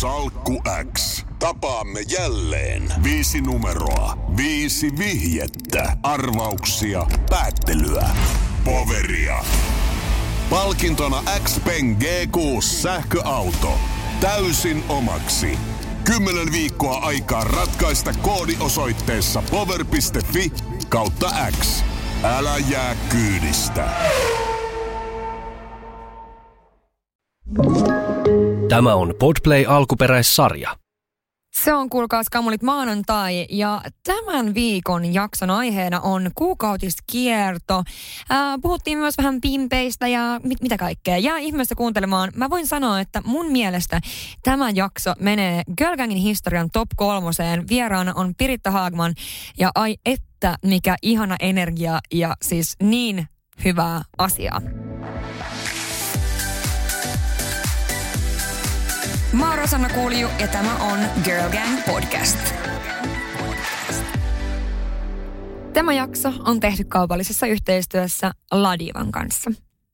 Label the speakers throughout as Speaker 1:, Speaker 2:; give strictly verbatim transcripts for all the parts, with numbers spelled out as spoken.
Speaker 1: Salkku X. Tapaamme jälleen. Viisi numeroa. Viisi vihjettä. Arvauksia. Päättelyä. Poveria. Palkintona X-Pen G kuusi sähköauto. Täysin omaksi. Kymmenen viikkoa aikaa ratkaista koodi osoitteessa power piste fi kautta X. Älä jää kyydistä.
Speaker 2: Tämä on Podplay alkuperäissarja.
Speaker 3: Se on, kuulkaas kamulit, maanantai ja tämän viikon jakson aiheena on kuukautiskierto. Ää, puhuttiin myös vähän pimpeistä ja mit, mitä kaikkea. Jää ihmeessä kuuntelemaan. Mä voin sanoa, että mun mielestä tämä jakso menee Girl Gangin historian top kolmoseen. Vieraana on Piritta Haagman ja ai että mikä ihana energia ja siis niin hyvää asiaa. Mä oon Rosanna Kulju ja tämä on Girl Gang Podcast. Tämä jakso on tehty kaupallisessa yhteistyössä Ladivan kanssa.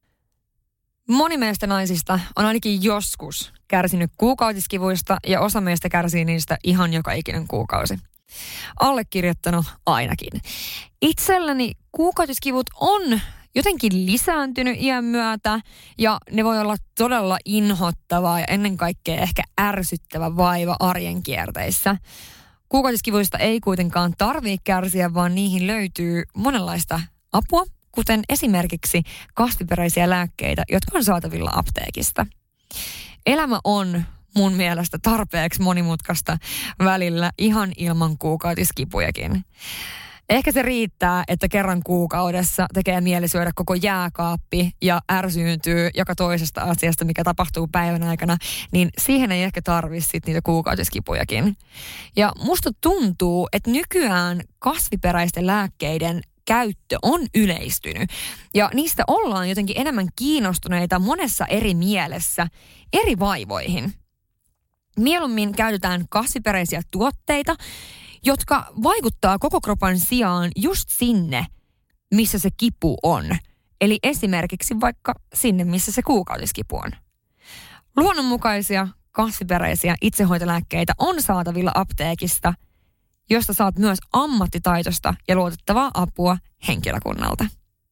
Speaker 3: Moni meistä naisista on ainakin joskus kärsinyt kuukautiskivuista ja osa meistä kärsii niistä ihan joka ikinen kuukausi. Allekirjoittanut ainakin. Itselläni kuukautiskivut on jotenkin lisääntynyt iän myötä ja ne voi olla todella inhottavaa ja ennen kaikkea ehkä ärsyttävä vaiva arjen kierteissä. Kuukautiskivuista ei kuitenkaan tarvitse kärsiä, vaan niihin löytyy monenlaista apua, kuten esimerkiksi kasviperäisiä lääkkeitä, jotka on saatavilla apteekista. Elämä on mun mielestä tarpeeksi monimutkaista välillä ihan ilman kuukautiskipujakin. Ehkä se riittää, että kerran kuukaudessa tekee mieli syödä koko jääkaappi ja ärsyyntyy joka toisesta asiasta, mikä tapahtuu päivän aikana, niin siihen ei ehkä tarvitse sit niitä kuukautiskipujakin. Ja musta tuntuu, että nykyään kasviperäisten lääkkeiden käyttö on yleistynyt ja niistä ollaan jotenkin enemmän kiinnostuneita monessa eri mielessä eri vaivoihin. Mieluummin käytetään kasviperäisiä tuotteita, jotka vaikuttaa koko kropan sijaan just sinne, missä se kipu on. Eli esimerkiksi vaikka sinne, missä se kuukautiskipu on. Luonnonmukaisia, kasviperäisiä itsehoitolääkkeitä on saatavilla apteekista, josta saat myös ammattitaitoista ja luotettavaa apua henkilökunnalta.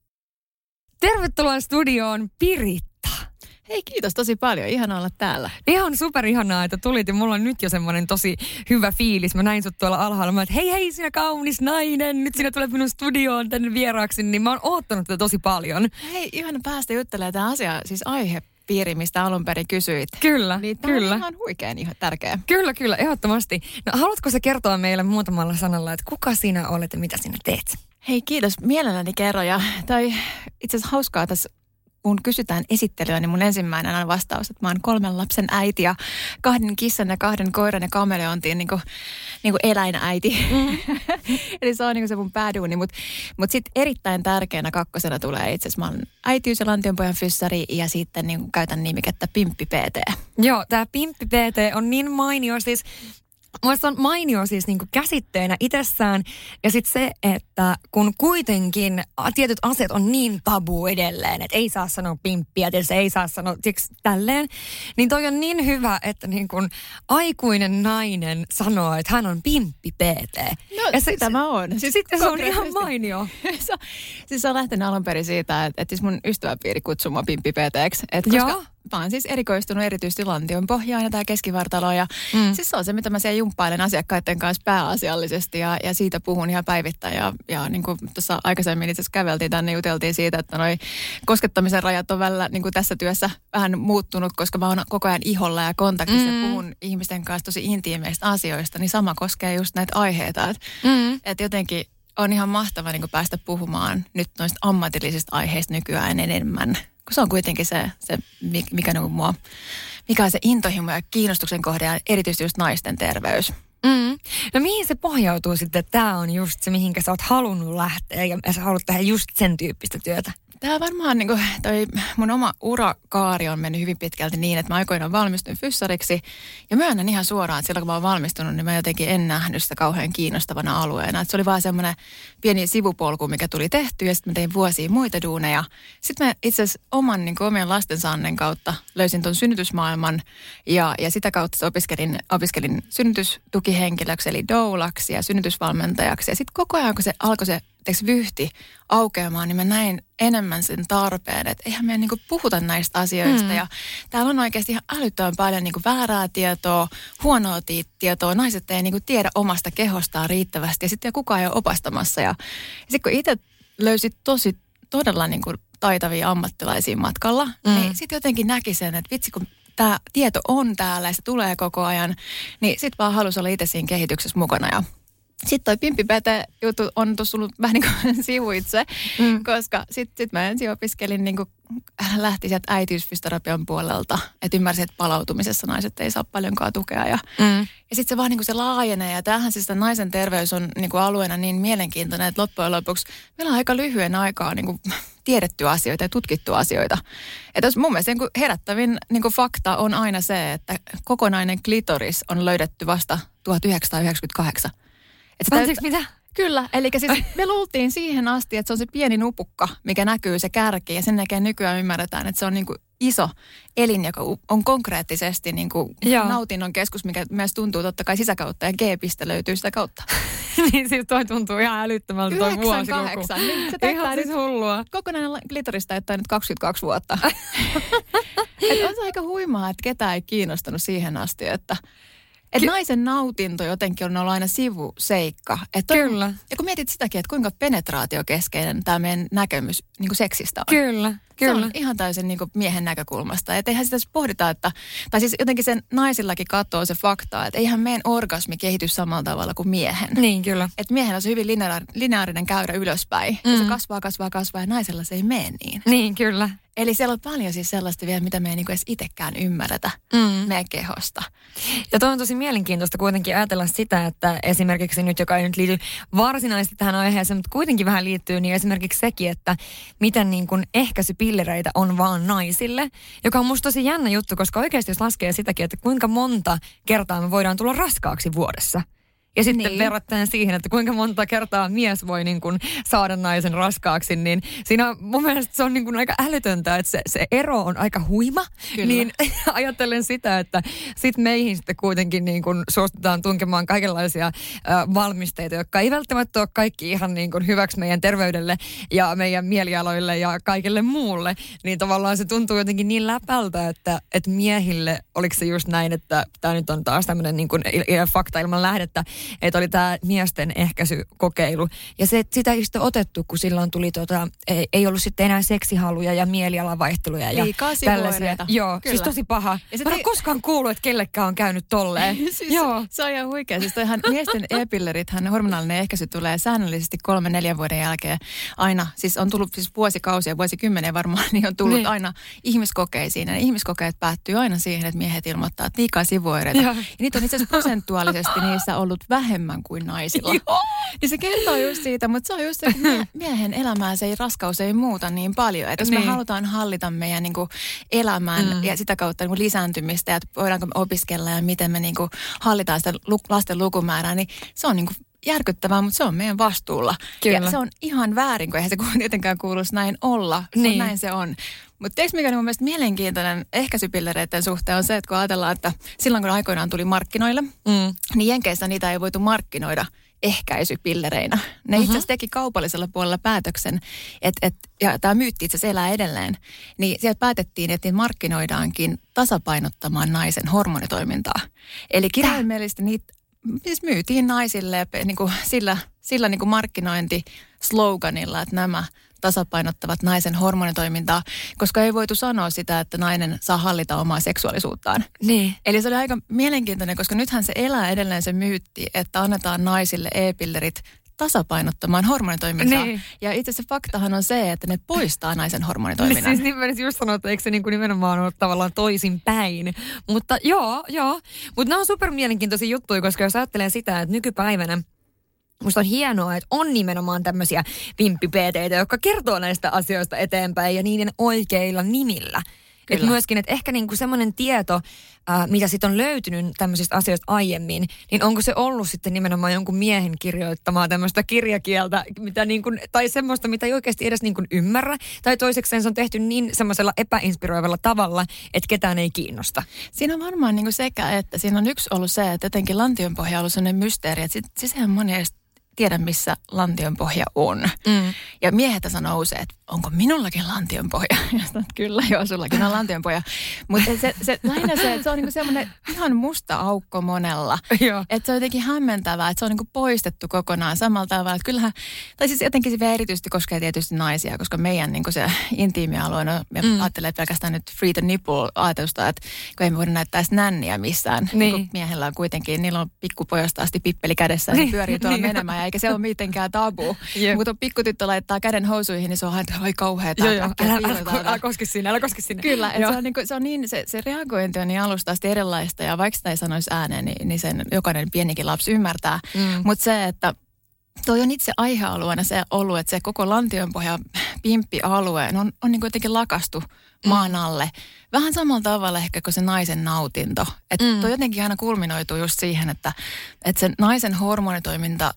Speaker 3: Tervetuloa studioon, Piritta.
Speaker 4: Hei, kiitos tosi paljon. Ihana olla täällä.
Speaker 3: Ihan superihanaa, että tulit ja mulla on nyt jo semmoinen tosi hyvä fiilis. Mä näin sut tuolla alhaalla. Mä että hei hei, sinä kaunis nainen. Nyt sinä tulet minun studioon tänne vieraaksi. Niin mä oon oottanut tätä tosi paljon.
Speaker 4: Hei, ihana päästä juttelemaan tämä asia, siis aihepiiri, mistä alun perin kysyit.
Speaker 3: Kyllä,
Speaker 4: niin tämä
Speaker 3: kyllä.
Speaker 4: on ihan huikean ihan tärkeä.
Speaker 3: Kyllä, kyllä, ehdottomasti. No haluatko sä kertoa meille muutamalla sanalla, että kuka sinä olet ja mitä sinä teet?
Speaker 4: Hei, kiitos. Mielelläni kerron. Ja tai itse asiassa hauskaa tässä, kun kysytään esittelyä, niin mun ensimmäinen on vastaus, että mä oon kolmen lapsen äiti ja kahden kissan ja kahden koiran ja kameleontiin niin kuin, niin kuin eläinäiti. Mm. Eli se on niin kuin se mun pääduuni, mutta mut sitten erittäin tärkeänä kakkosena tulee itse asiassa, mä oon äitiys- ja lantionpojan fyssari ja sitten niin kuin käytän nimikettä Pimppi P T.
Speaker 3: Joo, tää Pimppi P T on niin mainio siis. Mielestäni on mainio siis niinku käsitteenä itsessään ja sitten se, että kun kuitenkin tietyt asiat on niin tabu edelleen, että ei saa sanoa pimppiä, tietysti ei saa sanoa siksi tälleen, niin toi on niin hyvä, että niin kun aikuinen nainen sanoo, että hän on Pimppi P T.
Speaker 4: No
Speaker 3: ja
Speaker 4: sitä se, mä oon.
Speaker 3: Siis sitten se on ihan mainio.
Speaker 4: se, siis se on lähtenyt alun perin siitä, että, että siis mun ystäväpiiri kutsuu mua Pimppi P T:ksi. Että koska Joo. mä oon siis erikoistunut erityisesti lantion pohjaan ja tää keskivartalo ja mm. siis se on se, mitä mä siellä jumppailen asiakkaiden kanssa pääasiallisesti ja, ja siitä puhun ihan päivittäin ja, ja niin kuin tuossa aikaisemmin itse asiassa käveltiin tänne, juteltiin siitä, että noi koskettamisen rajat on välillä niin kuin tässä työssä vähän muuttunut, koska mä oon koko ajan iholla ja kontaktissa mm. ja puhun ihmisten kanssa tosi intiimeistä asioista, niin sama koskee just näitä aiheita, että mm. et jotenkin on ihan mahtava niin kuin päästä puhumaan nyt noista ammatillisista aiheista nykyään enemmän. Kun se on kuitenkin se, se mikä, niin mua, mikä on se intohimo ja kiinnostuksen kohde ja erityisesti just naisten terveys.
Speaker 3: Mm. No mihin se pohjautuu sitten, että tämä on just se, mihinkä sä oot halunnut lähteä ja sä haluat tehdä just sen tyyppistä työtä?
Speaker 4: Tämä varmaan niin kuin, toi mun oma urakaari on mennyt hyvin pitkälti niin, että mä aikoinaan valmistuin fyssariksi. Ja myönnän ihan suoraan, että silloin kun mä oon valmistunut, niin mä jotenkin en nähnyt sitä kauhean kiinnostavana alueena. Että se oli vaan semmoinen pieni sivupolku, mikä tuli tehty ja sitten mä tein vuosia muita duuneja. Sitten mä itse asiassa oman niin kuin omien lastensaannen kautta löysin ton synnytysmaailman ja, ja sitä kautta opiskelin, opiskelin synnytystukihenkilöksi eli doulaksi ja synnytysvalmentajaksi. Ja sitten koko ajan, kun se alkoi se teikö, vyhti aukeamaan, niin mä näin enemmän sen tarpeen, että eihän me niinku puhuta näistä asioista. Mm. Ja täällä on oikeasti ihan älyttömän paljon niinku väärää tietoa, huonoa tietoa. Naiset ei niinku tiedä omasta kehostaan riittävästi ja sitten kukaan ei ole opastamassa. Ja, ja sitten kun itse löysit tosi todella niinku taitavia ammattilaisia matkalla, mm. niin sitten jotenkin näki sen, että vitsi kun tämä tieto on täällä ja se tulee koko ajan, niin sitten vaan halusi olla itse siinä kehityksessä mukana ja sitten toi Pimppipete-juttu on tuossa ollut vähän niin kuin sivuitse, mm. koska sitten sit mä ensin opiskelin, niin kuin lähti sieltä äitiysfysioterapian puolelta, että ymmärsin, että palautumisessa naiset ei saa paljonkaan tukea. Ja, mm. ja sitten se vaan niin kuin se laajenee ja tämähän siis naisen terveys on niin kuin alueena niin mielenkiintoinen, että loppujen lopuksi meillä on aika lyhyen aikaa niin kuin tiedetty asioita ja tutkittu asioita. Että mun mielestä niin kuin herättävin niin kuin fakta on aina se, että kokonainen klitoris on löydetty vasta tuhatyhdeksänsataayhdeksänkymmentäkahdeksan.
Speaker 3: Anteeksi, mitä?
Speaker 4: Kyllä, eli siis me luultiin siihen asti, että se on se pieni nupukka, mikä näkyy se kärki ja sen näkee nykyään ymmärretään, että se on niin kuin iso elin, joka on konkreettisesti niin kuin nautinnon keskus, mikä myös tuntuu totta kai sisäkautta ja G-piste löytyy sitä kautta.
Speaker 3: Niin siis toi tuntuu ihan älyttömältä toi vuosiluku.
Speaker 4: yhdeksänkymmentäkahdeksan. Niin se
Speaker 3: ihan siis hullua.
Speaker 4: Kokonainen klitoris täyttää nyt kaksikymmentäkaksi vuotta. Et on se aika huimaa, että ketään ei kiinnostanut siihen asti, että että Ky- naisen nautinto jotenkin on ollut aina sivuseikka. Että
Speaker 3: Kyllä.
Speaker 4: On, ja kun mietit sitäkin, että kuinka penetraatiokeskeinen tämä meidän näkemys niin kuin seksistä on.
Speaker 3: Kyllä. Kyllä.
Speaker 4: Se on ihan täysin niin kuin miehen näkökulmasta. Että eihän sitä pohdita, että, tai siis jotenkin sen naisillakin katsoo se fakta, että eihän meidän orgasmi kehity samalla tavalla kuin miehen.
Speaker 3: Niin, kyllä.
Speaker 4: Että miehellä on se hyvin lineaar- lineaarinen käyrä ylöspäin. Mm. Ja se kasvaa, kasvaa, kasvaa ja naisella se ei mene niin.
Speaker 3: Niin, kyllä.
Speaker 4: Eli siellä on paljon siis sellaista vielä, mitä me ei niinku edes itsekään ymmärretä mm. meidän kehosta.
Speaker 3: Ja toi on tosi mielenkiintoista kuitenkin ajatella sitä, että esimerkiksi nyt, joka ei nyt liity varsinaisesti tähän aiheeseen, mutta kuitenkin vähän liittyy, niin esimerkiksi sekin, että miten niin kuin ehkäisypillereitä on vaan naisille, joka on musta tosi jännä juttu, koska oikeasti jos laskee sitäkin, että kuinka monta kertaa me voidaan tulla raskaaksi vuodessa. Ja sitten niin. verrattaen siihen, että kuinka monta kertaa mies voi niin kuin saada naisen raskaaksi, niin siinä mun mielestä se on niin kuin aika älytöntä, että se, se ero on aika huima. Kyllä. Niin ajattelen sitä, että sit meihin sitten kuitenkin niin kuin suostutaan tunkemaan kaikenlaisia äh, valmisteita, jotka ei välttämättä ole kaikki ihan niin kuin hyväksi meidän terveydelle ja meidän mielialoille ja kaikille muulle. Niin tavallaan se tuntuu jotenkin niin läpältä, että, että miehille, oliko se just näin, että tämä nyt on taas tämmöinen niin kuin fakta ilman lähdettä, että oli tämä miesten ehkäisykokeilu. Ja se, sitä ei sitten otettu, kun silloin tuli, tota, ei, ei ollut sitten enää seksihaluja ja mielialavaihteluja. Ja
Speaker 4: liikaa sivuoireita.
Speaker 3: Joo, kyllä. Siis tosi paha. Ja mä en te... koskaan kuullut, että kellekään on käynyt tolleen.
Speaker 4: siis Joo. Se on ihan huikea. Siis toihan miesten e-pillerithän, hormonaalinen ehkäisy tulee säännöllisesti kolme neljän vuoden jälkeen aina. Siis on tullut siis vuosikausia, vuosikymmeniä varmaan, niin on tullut niin. aina ihmiskokeisiin. Ja ne ihmiskokeet päättyy aina siihen, että miehet ilmoittaa, että liikaa sivuoireita. Ja, ja niitä on itse asiassa prosentuaalisesti niissä ollut vähemmän kuin naisilla. Joo. Niin se kertoo just siitä, mutta se on just se, että miehen elämää se ei, raskaus ei muuta niin paljon. Että jos niin. me halutaan hallita meidän niin kuin elämän mm. ja sitä kautta niin kuin lisääntymistä, ja voidaanko me opiskella ja miten me niin kuin hallitaan sitä lasten lukumäärää, niin se on niin kuin järkyttävää, mutta se on meidän vastuulla. Kyllä. Ja se on ihan väärin, kun eihän se tietenkään kuuluisi näin olla. Se niin. on, näin se on. Mutta tiedätkö mikä on mun mielestä mielenkiintoinen ehkäisypillereiden suhteen on se, että kun ajatellaan, että silloin kun aikoinaan tuli markkinoille, mm. niin Jenkeissä niitä ei voitu markkinoida ehkäisypillereinä. Ne uh-huh. itse asiassa teki kaupallisella puolella päätöksen, että, et, ja tämä myytti itse asiassa elää edelleen, niin sieltä päätettiin, että niitä markkinoidaankin tasapainottamaan naisen hormonitoimintaa. Eli kirjaimellisesti niitä siis myytiin naisille niin kuin sillä, sillä niin kuin markkinointisloganilla, että nämä tasapainottavat naisen hormonitoimintaa, koska ei voitu sanoa sitä, että nainen saa hallita omaa seksuaalisuuttaan. Niin. Eli se oli aika mielenkiintoinen, koska nythän se elää edelleen se myytti, että annetaan naisille e-pillerit tasapainottamaan hormonitoimintaa. Niin. Ja itse asiassa faktahan on se, että ne poistaa naisen hormonitoiminnan.
Speaker 3: Siis nimenomaan just sanoa, että eikö se niin kuin nimenomaan ole tavallaan toisin päin. Mutta joo, joo. Mutta nämä on super mielenkiintoisia juttuja, koska jos ajattelee sitä, että nykypäivänä musta on hienoa, että on nimenomaan tämmöisiä vimppi-P T:itä, jotka kertoo näistä asioista eteenpäin ja niiden oikeilla nimillä. Että myöskin, että ehkä niinku semmoinen tieto, ää, mitä sitten on löytynyt tämmöisistä asioista aiemmin, niin onko se ollut sitten nimenomaan jonkun miehen kirjoittamaa tämmöistä kirjakieltä, mitä niinku, tai semmoista, mitä ei oikeasti edes niinku ymmärrä, tai toisekseen se on tehty niin semmoisella epäinspiroivalla tavalla, että ketään ei kiinnosta.
Speaker 4: Siinä on varmaan niinku sekä, että siinä on yksi ollut se, että jotenkin Lantionpohja on ollut sellainen mysteeri, että siis sehän moni edes tiedä, missä Lantionpohja on. Mm. Ja miehet sanoo usein, että onko minullakin Lantionpohja? Ja sanon, että kyllä, joo, sullakin on Lantionpohja. Mutta se, se, lähinnä se, että se on niinku semmoinen ihan musta aukko monella. Että se on jotenkin hämmentävää, että se on niinku poistettu kokonaan samalla tavalla. Että kyllähän, tai siis jotenkin se vielä erityisesti koskee tietysti naisia, koska meidän niinku se intiimialue, no, me mm. ajattelee pelkästään nyt free the nipple ajatusta, että kun ei me voida näyttää edes nänniä missään. Niin. Niin miehellä on kuitenkin, niillä on pikkupojasta asti pippeli kädessä ja ne pyörii tuolla menemään, eikä se ole mitenkään tabu. Yep. Mutta pikkutyttö laittaa käden housuihin, niin se on aina, oi kauheeta.
Speaker 3: Joo, joo, älä, älä, älä koske sinne, älä koske sinne.
Speaker 4: Kyllä, että se on, niin kuin, se on niin, se, se reagointi on niin alusta asti erilaista, ja vaikka sitä ei sanoisi ääneen, niin, niin sen jokainen pienikin lapsi ymmärtää. Mm. Mutta se, että toi on itse aihealueena se ollut, että se koko Lantionpohja pimppi-alue on, on niin kuin jotenkin lakastu maan alle. Vähän samalla tavalla ehkä kuin se naisen nautinto. Että mm. toi jotenkin aina kulminoituu just siihen, että, että se naisen hormonitoiminta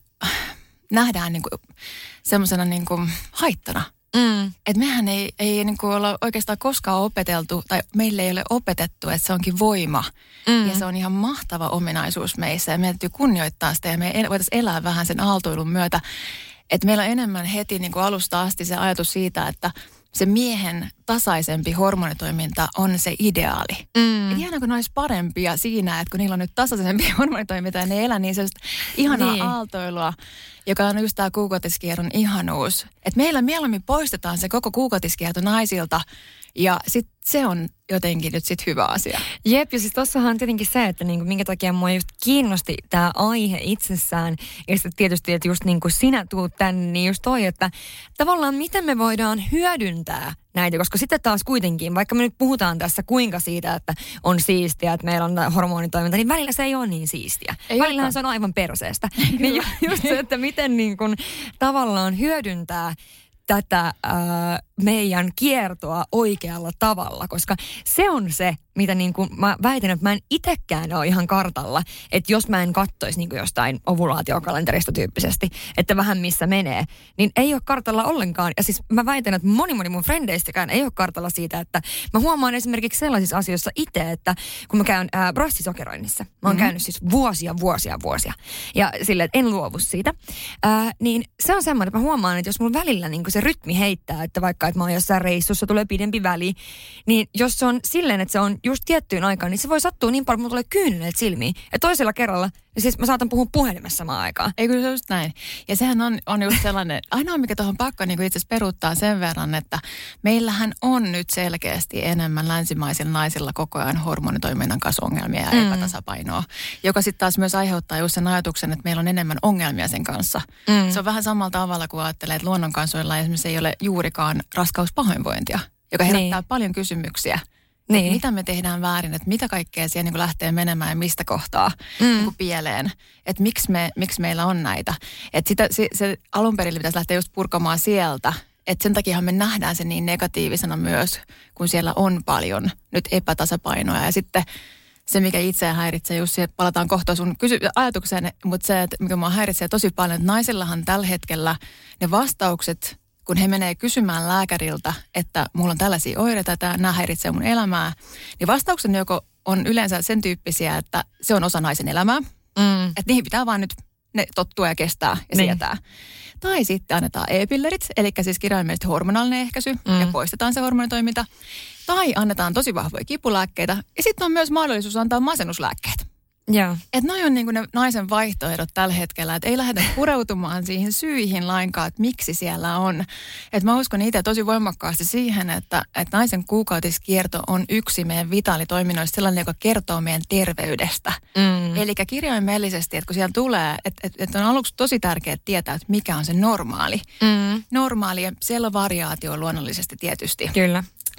Speaker 4: nähdään niin kuin semmoisena niin kuin haittana. Mm. Että mehän ei, ei niin kuin olla oikeastaan koskaan opeteltu, tai meille ei ole opetettu, että se onkin voima. Mm. Ja se on ihan mahtava ominaisuus meissä, ja meidän täytyy kunnioittaa sitä, ja me voitaisiin elää vähän sen aaltoilun myötä. Että meillä on enemmän heti niin kuin alusta asti se ajatus siitä, että se miehen tasaisempi hormonitoiminta on se ideaali. Mm. Että ihanaa, kun ne olisi parempia siinä, että kun niillä on nyt tasaisempi hormonitoiminta ja ne elää niin sellaista ihanaa niin. aaltoilua, joka on just tämä kuukautiskierron ihanuus. Että meillä mieluummin poistetaan se koko kuukautiskierto naisilta ja sitten se on jotenkin nyt sitten hyvä asia.
Speaker 3: Jep, ja siis tossahan on tietenkin se, että niinku, minkä takia mua just kiinnosti tämä aihe itsessään. Ja sitten tietysti, että just niin kuin sinä tuut tänne, niin just toi, että tavallaan miten me voidaan hyödyntää näitä, koska sitten taas kuitenkin, vaikka me nyt puhutaan tässä kuinka siitä, että on siistiä, että meillä on hormonitoiminta, niin välillä se ei ole niin siistiä. Ei Välillähän olekaan. Se on aivan perseestä. Niin just se, että miten niin kuin tavallaan hyödyntää tätä ää, meidän kiertoa oikealla tavalla, koska se on se, mitä niin kuin mä väitän, että mä en itsekään ole ihan kartalla, että jos mä en kattoisi niin kuin jostain ovulaatiokalenterista tyyppisesti, että vähän missä menee, niin ei ole kartalla ollenkaan. Ja siis mä väitän, että moni moni mun frendeistäkään ei ole kartalla siitä, että mä huomaan esimerkiksi sellaisissa asioissa itse, että kun mä käyn ää, brassisokeroinnissa, mä oon mm-hmm. käynyt siis vuosia, vuosia, vuosia, ja silleen, että en luovu siitä, ää, niin se on semmoinen, että mä huomaan, että jos mun välillä niin kuin se rytmi heittää, että vaikka että mä oon jossain reissussa, tulee pidempi väli, niin jos se on silleen, että se on just tiettyyn aikaan, niin se voi sattua niin paljon, että mulla tulee kyyneleet silmiin. Ja toisella kerralla, ja siis mä saatan puhua puhelimessa samaan aikaan.
Speaker 4: Ei kyllä se just näin. Ja sehän on, on just sellainen, ainoa mikä tuohon pakko niin itse asiassa peruuttaa sen verran, että meillähän on nyt selkeästi enemmän länsimaisilla naisilla koko ajan hormonitoiminnan kanssa ongelmia ja mm. epätasapainoa, joka sitten taas myös aiheuttaa just sen ajatuksen, että meillä on enemmän ongelmia sen kanssa. Mm. Se on vähän samalla tavalla, kun ajattelee, että luonnonkansoilla esimerkiksi ei ole juurikaan raskauspahoinvointia, joka herättää niin. paljon kysymyksiä. Niin. Mitä me tehdään väärin, että mitä kaikkea siellä niin kuin lähtee menemään ja mistä kohtaa mm. niin kuin pieleen. Että miksi, me, miksi meillä on näitä. Että sitä, se, se alun perin pitäisi lähteä just purkamaan sieltä. Että sen takiahan me nähdään se niin negatiivisena myös, kun siellä on paljon nyt epätasapainoa. Ja sitten se, mikä itseä häiritsee, just siihen palataan kohta sun kysy- ajatukseen, mutta se, että mikä mua häiritsee tosi paljon, että naisillahan tällä hetkellä ne vastaukset, kun he menee kysymään lääkäriltä, että mulla on tällaisia oireita, että nämä häiritsee mun elämää, niin vastauksen joko on yleensä sen tyyppisiä, että se on osa naisen elämää, mm. että niihin pitää vaan nyt ne tottua ja kestää ja niin. sietää. Tai sitten annetaan e-pillerit, eli siis kirjaimellisesti hormonaalinen ehkäisy, mm. ja poistetaan se hormonitoiminta. Tai annetaan tosi vahvoja kipulääkkeitä, ja sitten on myös mahdollisuus antaa masennuslääkkeet.
Speaker 3: Yeah.
Speaker 4: Että noi on niinku ne naisen vaihtoehdot tällä hetkellä, että ei lähdetä pureutumaan siihen syihin lainkaan, että miksi siellä on. Että mä uskon itse tosi voimakkaasti siihen, että, että naisen kuukautiskierto on yksi meidän vitaalitoiminnoista sellainen, joka kertoo meidän terveydestä. Mm. Eli kirjaimellisesti, että kun siellä tulee, että, että, että on aluksi tosi tärkeää tietää, että mikä on se normaali. Mm. Normaali, ja siellä on variaatio luonnollisesti tietysti.
Speaker 3: Kyllä.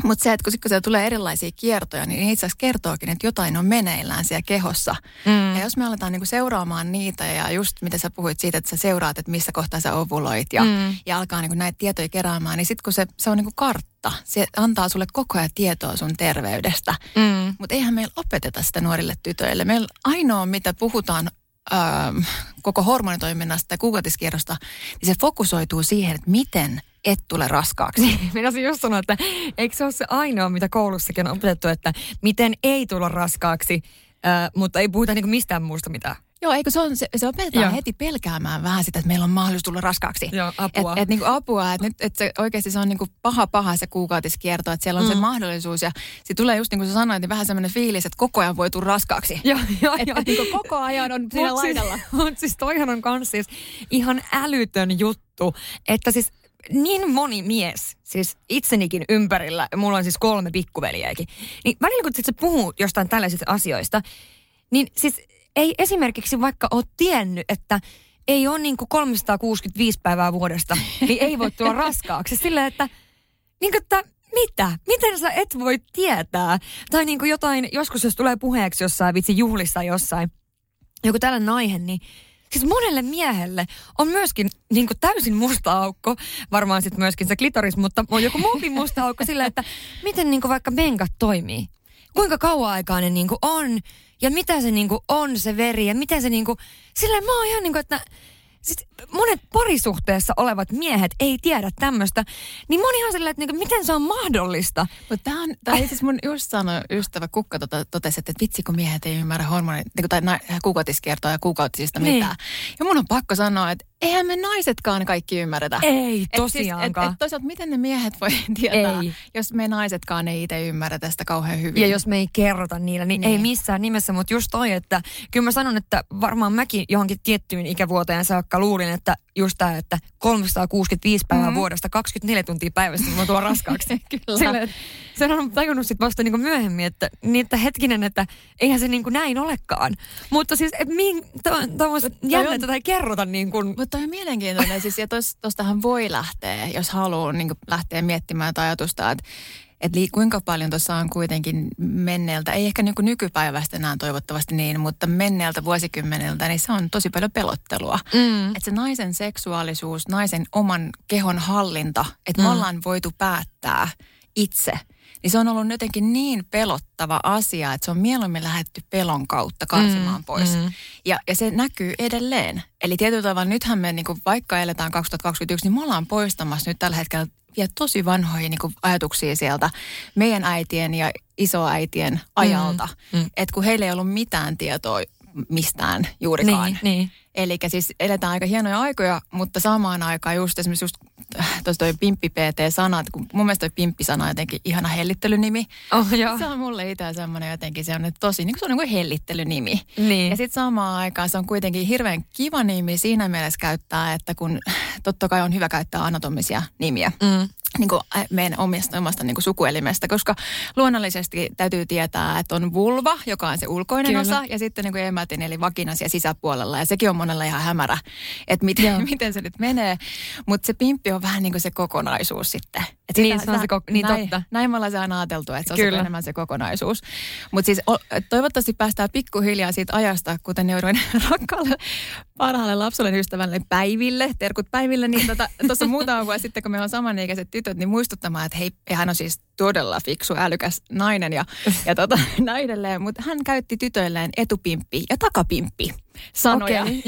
Speaker 4: Mutta se, että kun, kun siellä tulee erilaisia kiertoja, niin itse asiassa kertookin, että jotain on meneillään siellä kehossa. Mm. Ja jos me aletaan niinku seuraamaan niitä ja just mitä sä puhuit siitä, että sä seuraat, että missä kohtaa sä ovuloit ja, mm. ja alkaa niinku näitä tietoja keräämään, niin sitten kun se, se on niinku kartta, se antaa sulle koko ajan tietoa sun terveydestä. Mm. Mutta eihän meillä opeteta sitä nuorille tytöille. Meillä ainoa, mitä puhutaan öö, koko hormonitoiminnasta ja kuukautiskierrosta, niin se fokusoituu siihen, että miten et tule raskaaksi.
Speaker 3: Minä olisin just sanoa, että eikö se ole se ainoa, mitä koulussakin on opetettu, että miten ei tulla raskaaksi, äh, mutta ei puhuta niinku mistään muusta mitään.
Speaker 4: Joo, eikö se, on, se, se opetetaan Joo. heti pelkäämään vähän sitä, että meillä on mahdollisuus tulla raskaaksi.
Speaker 3: Joo, apua.
Speaker 4: Että et, niinku apua, että nyt et se, oikeasti se on niinku paha paha se kuukautiskierto, että siellä on mm. se mahdollisuus. Ja se tulee just niin kuin sä sanoit, niin vähän semmoinen fiilis, että koko ajan voi tulla raskaaksi.
Speaker 3: Joo, joo,
Speaker 4: että et, niinku koko ajan on siinä laidalla.
Speaker 3: Mutta siis toihan on kans siis ihan älytön juttu, että siis niin moni mies, siis itsenikin ympärillä, mulla on siis kolme pikkuveliäkin, niin välillä kun se puhuu jostain tällaisista asioista, niin siis ei esimerkiksi vaikka ole tiennyt, että ei ole niin kuin kolmesataakuusikymmentäviisi päivää vuodesta, niin ei voi tulla raskaaksi. Silleen, että, niin kuin, että mitä? Miten sä et voi tietää? Tai niin kuin jotain, joskus jos tulee puheeksi jossain vitsi juhlissa jossain, joku tällainen aihe, niin siis monelle miehelle on myöskin niin kuin täysin musta aukko, varmaan sitten myöskin se klitoris, mutta on joku muukin musta aukko sillä, että miten niin kuin vaikka menkat toimii. Kuinka kauan aikaa ne niin kuin on ja mitä se niin kuin on se veri ja miten se niin kuin, silleen mä oon ihan niin kuin, että siis monet parisuhteessa olevat miehet ei tiedä tämmöistä, niin moni ihan silleen, että niinku, miten se on mahdollista.
Speaker 4: Mutta tämä on, tämä itse asiassa mun just sanoi ystävä Kukka tota, totesi, että vitsi kun miehet ei ymmärrä hormonit, tai na, kuukautiskiertoa ja kuukautisista niin. mitään. Ja mun on pakko sanoa, että eihän me naisetkaan kaikki ymmärretä.
Speaker 3: Ei tosiaankaan.
Speaker 4: Et, siis, et, et toisaalta miten ne miehet voi tietää,
Speaker 3: ei.
Speaker 4: Jos me naisetkaan ei itse ymmärrä tästä kauhean hyvin.
Speaker 3: Ja jos me ei kerrota niillä, niin, niin. ei missään nimessä. Mutta just toi, että kyllä mä sanon, että varmaan mäkin johonkin tiettyyn ikävuoteen saakka luulin, että just tämä, että kolmesataakuusikymmentäviisi päivää mm-hmm. vuodesta, kaksikymmentäneljä tuntia päivästä, niin mä tuon raskaaksi.
Speaker 4: Kyllä.
Speaker 3: Sille, sen on tajunnut sitten vasta niinku myöhemmin, että, niin että hetkinen, että eihän se niinku näin olekaan. Mutta siis, että tuommoista jännä, että ei kerrota niin kuin.
Speaker 4: Mutta toi on mielenkiintoinen. siis, ja tuostahan voi lähteä, jos haluaa niin lähteä miettimään tätä ajatusta, että Että kuinka paljon tuossa on kuitenkin menneeltä, ei ehkä niin kuin nykypäivästä enää toivottavasti niin, mutta menneeltä vuosikymmeneltä, niin se on tosi paljon pelottelua. Mm. Että se naisen seksuaalisuus, naisen oman kehon hallinta, että mm. me ollaan voitu päättää itse, niin se on ollut jotenkin niin pelottava asia, että se on mieluummin lähdetty pelon kautta karsimaan mm. pois. Mm. Ja, ja se näkyy edelleen. Eli tietyllä tavalla nythän me, niin kuin, vaikka eletään kaksituhattakaksikymmentäyksi, niin me ollaan poistamassa nyt tällä hetkellä vielä tosi vanhoja niin kuin ajatuksia sieltä meidän äitien ja isoäitien ajalta. Mm. Mm. Että kun heillä ei ollut mitään tietoa mistään juurikaan.
Speaker 3: Niin, niin.
Speaker 4: Eli siis eletään aika hienoja aikoja, mutta samaan aikaan just esimerkiksi just tuossa toi pimppi-P T-sana, kun mun mielestä toi pimppi-sana on jotenkin ihana hellittelynimi.
Speaker 3: Oh, joo.
Speaker 4: Se on mulle itse semmoinen jotenkin, se on tosi, niin kuin se on niin kuin hellittelynimi.
Speaker 3: Niin.
Speaker 4: Ja sitten samaan aikaan se on kuitenkin hirveän kiva nimi siinä mielessä käyttää, että kun totta kai on hyvä käyttää anatomisia nimiä. Mm. Niin kuin meidän omasta, omasta niin kuin sukuelimestä, koska luonnollisesti täytyy tietää, että on vulva, joka on se ulkoinen Kyllä. osa, ja sitten niin kuin emätin, eli vagina siellä sisäpuolella, ja sekin on monella ihan hämärä, että miten, miten se nyt menee. Mutta se pimppi on vähän niin kuin se kokonaisuus sitten. Et
Speaker 3: niin,
Speaker 4: sitä,
Speaker 3: se on se koko, niin
Speaker 4: näin,
Speaker 3: totta.
Speaker 4: Näin me ollaan se aina ajateltu, että se on enemmän se kokonaisuus. Mutta siis o, toivottavasti päästään pikkuhiljaa siitä ajasta, kuten jouduin rakkaalle parhaalle lapselle ystävälle Päiville, terkut Päiville, niin tuossa tota, muutama vuosi sitten, kun meillä on samanikäiset tytöt, niin muistuttamaan, että hei, hän on siis todella fiksu, älykäs nainen ja, ja tota, näin edelleen, mutta hän käytti tytöilleen etupimppi ja takapimppi sanoja. Okay.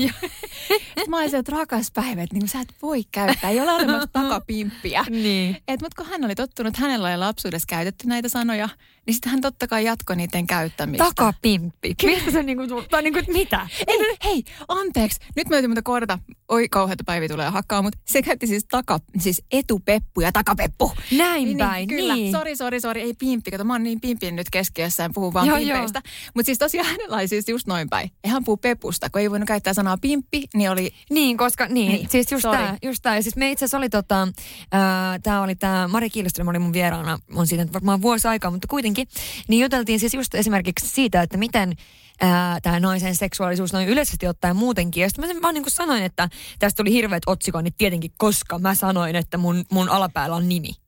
Speaker 4: Mä olisin, että rakas Päivä, että niin sä et voi käyttää, ei ole olemassa takapimppiä.
Speaker 3: Niin.
Speaker 4: Mutta kun hän oli tottunut, hänellä oli lapsuudessa käytetty näitä sanoja, niin sitten hän totta kai jatkoi niiden käyttämistä.
Speaker 3: Takapimppi. Mistä se niinku, tai niinku, mitä?
Speaker 4: Ei, ei, hei, anteeksi. Nyt mä yritin muuta korjata. Oi, kauheata Päivi tulee hakkaa, mutta se käytti siis, taka, siis etupeppu ja takapeppu.
Speaker 3: Näin
Speaker 4: niin,
Speaker 3: päin,
Speaker 4: niin. Kyllä,
Speaker 3: niin.
Speaker 4: sori, sori, sori, ei pimppi. Kato, mä oon niin pimpin nyt keskiössä, en puhu vaan joo, pimpeistä. Mutta siis tosiaan hänellä oli siis just noin päin. Ei hän puhu pepusta, kun ei voinut käyttää sanaa pimppi, niin oli...
Speaker 3: Niin, koska, niin, niin siis just tää, just tää. Ja siis me itse asiassa oli tota, äh, tää oli tää, Mari Kiiloström oli mun vieraana, on siitä varmaan vuosi aikaa, mutta kuitenkin, niin juteltiin siis just esimerkiksi siitä, että miten tämä naisen seksuaalisuus noin yleisesti ottaen muutenkin. Ja sitten mä vaan niin kuin sanoin, että tästä tuli hirveät otsikon, niin tietenkin koska mä sanoin, että mun, mun alapäällä on nimi.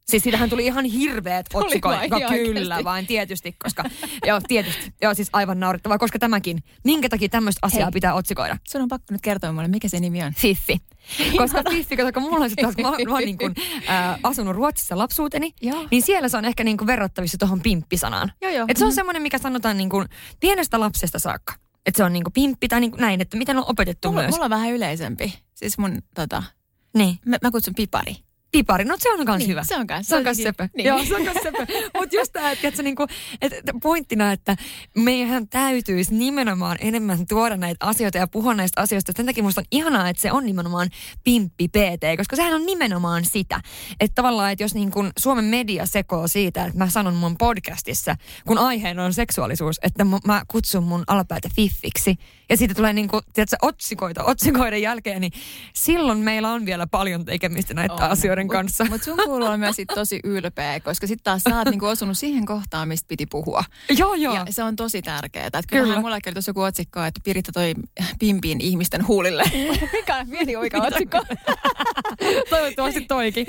Speaker 3: Siis siitähän tuli ihan hirveät otsikot. Kyllä oikeasti. Vain tietysti, koska joo, tietysti. Joo, siis aivan naurettavaa, koska tämäkin. Minkä takia tämmöistä asiaa Hei. pitää otsikoida?
Speaker 4: Sun on pakko nyt kertoa mulle, mikä se nimi on.
Speaker 3: Fiffi. Koska Fiffi, koska mulla on sitten taas, mä, mä oon niin kuin, äh, asunut Ruotsissa lapsuuteni, joo. niin siellä se on ehkä niin kuin verrattavissa tuohon pimppisanaan. Joo, joo. Et se on mm-hmm. semmoinen, mikä sanotaan niin kuin pienestä lapsesta saakka. Että se on niin kuin pimppi tai niin kuin näin, että miten on opetettu
Speaker 4: mulla,
Speaker 3: myös.
Speaker 4: Mulla on vähän yleisempi. Siis mun, tota,
Speaker 3: niin.
Speaker 4: mä, mä kutsun pipari.
Speaker 3: Pipari, no se on kans
Speaker 4: niin,
Speaker 3: hyvä.
Speaker 4: Se on kans.
Speaker 3: Se on kans sepä. Niin. Joo, se on kans sepä. Mutta just tämä, että, että, niinku, että pointtina, että meidän täytyisi nimenomaan enemmän tuoda näitä asioita ja puhua näistä asioista. Sen takia musta on ihanaa, että se on nimenomaan pimppi P T, koska sehän on nimenomaan sitä. Että tavallaan, että jos niin kun Suomen media sekoo siitä, että mä sanon mun podcastissa, kun aiheena on seksuaalisuus, että mä kutsun mun alapäätä fiffiksi. Ja siitä tulee niin kuin, tiedätkö, otsikoita otsikoiden jälkeen, niin silloin meillä on vielä paljon tekemistä näiden on. asioiden kanssa.
Speaker 4: Mutta mut sun kuuluu olla myös sit tosi ylpeä, koska sitten taas sä oot niinku osunut siihen kohtaan, mistä piti puhua.
Speaker 3: Joo, joo.
Speaker 4: Ja se on tosi tärkeää. Että kyllähän mullakin oli tuossa joku otsikko, että Piritta toi pimpiin ihmisten huulille. Mikä mieti oikea otsikko?
Speaker 3: Toivottavasti toikin.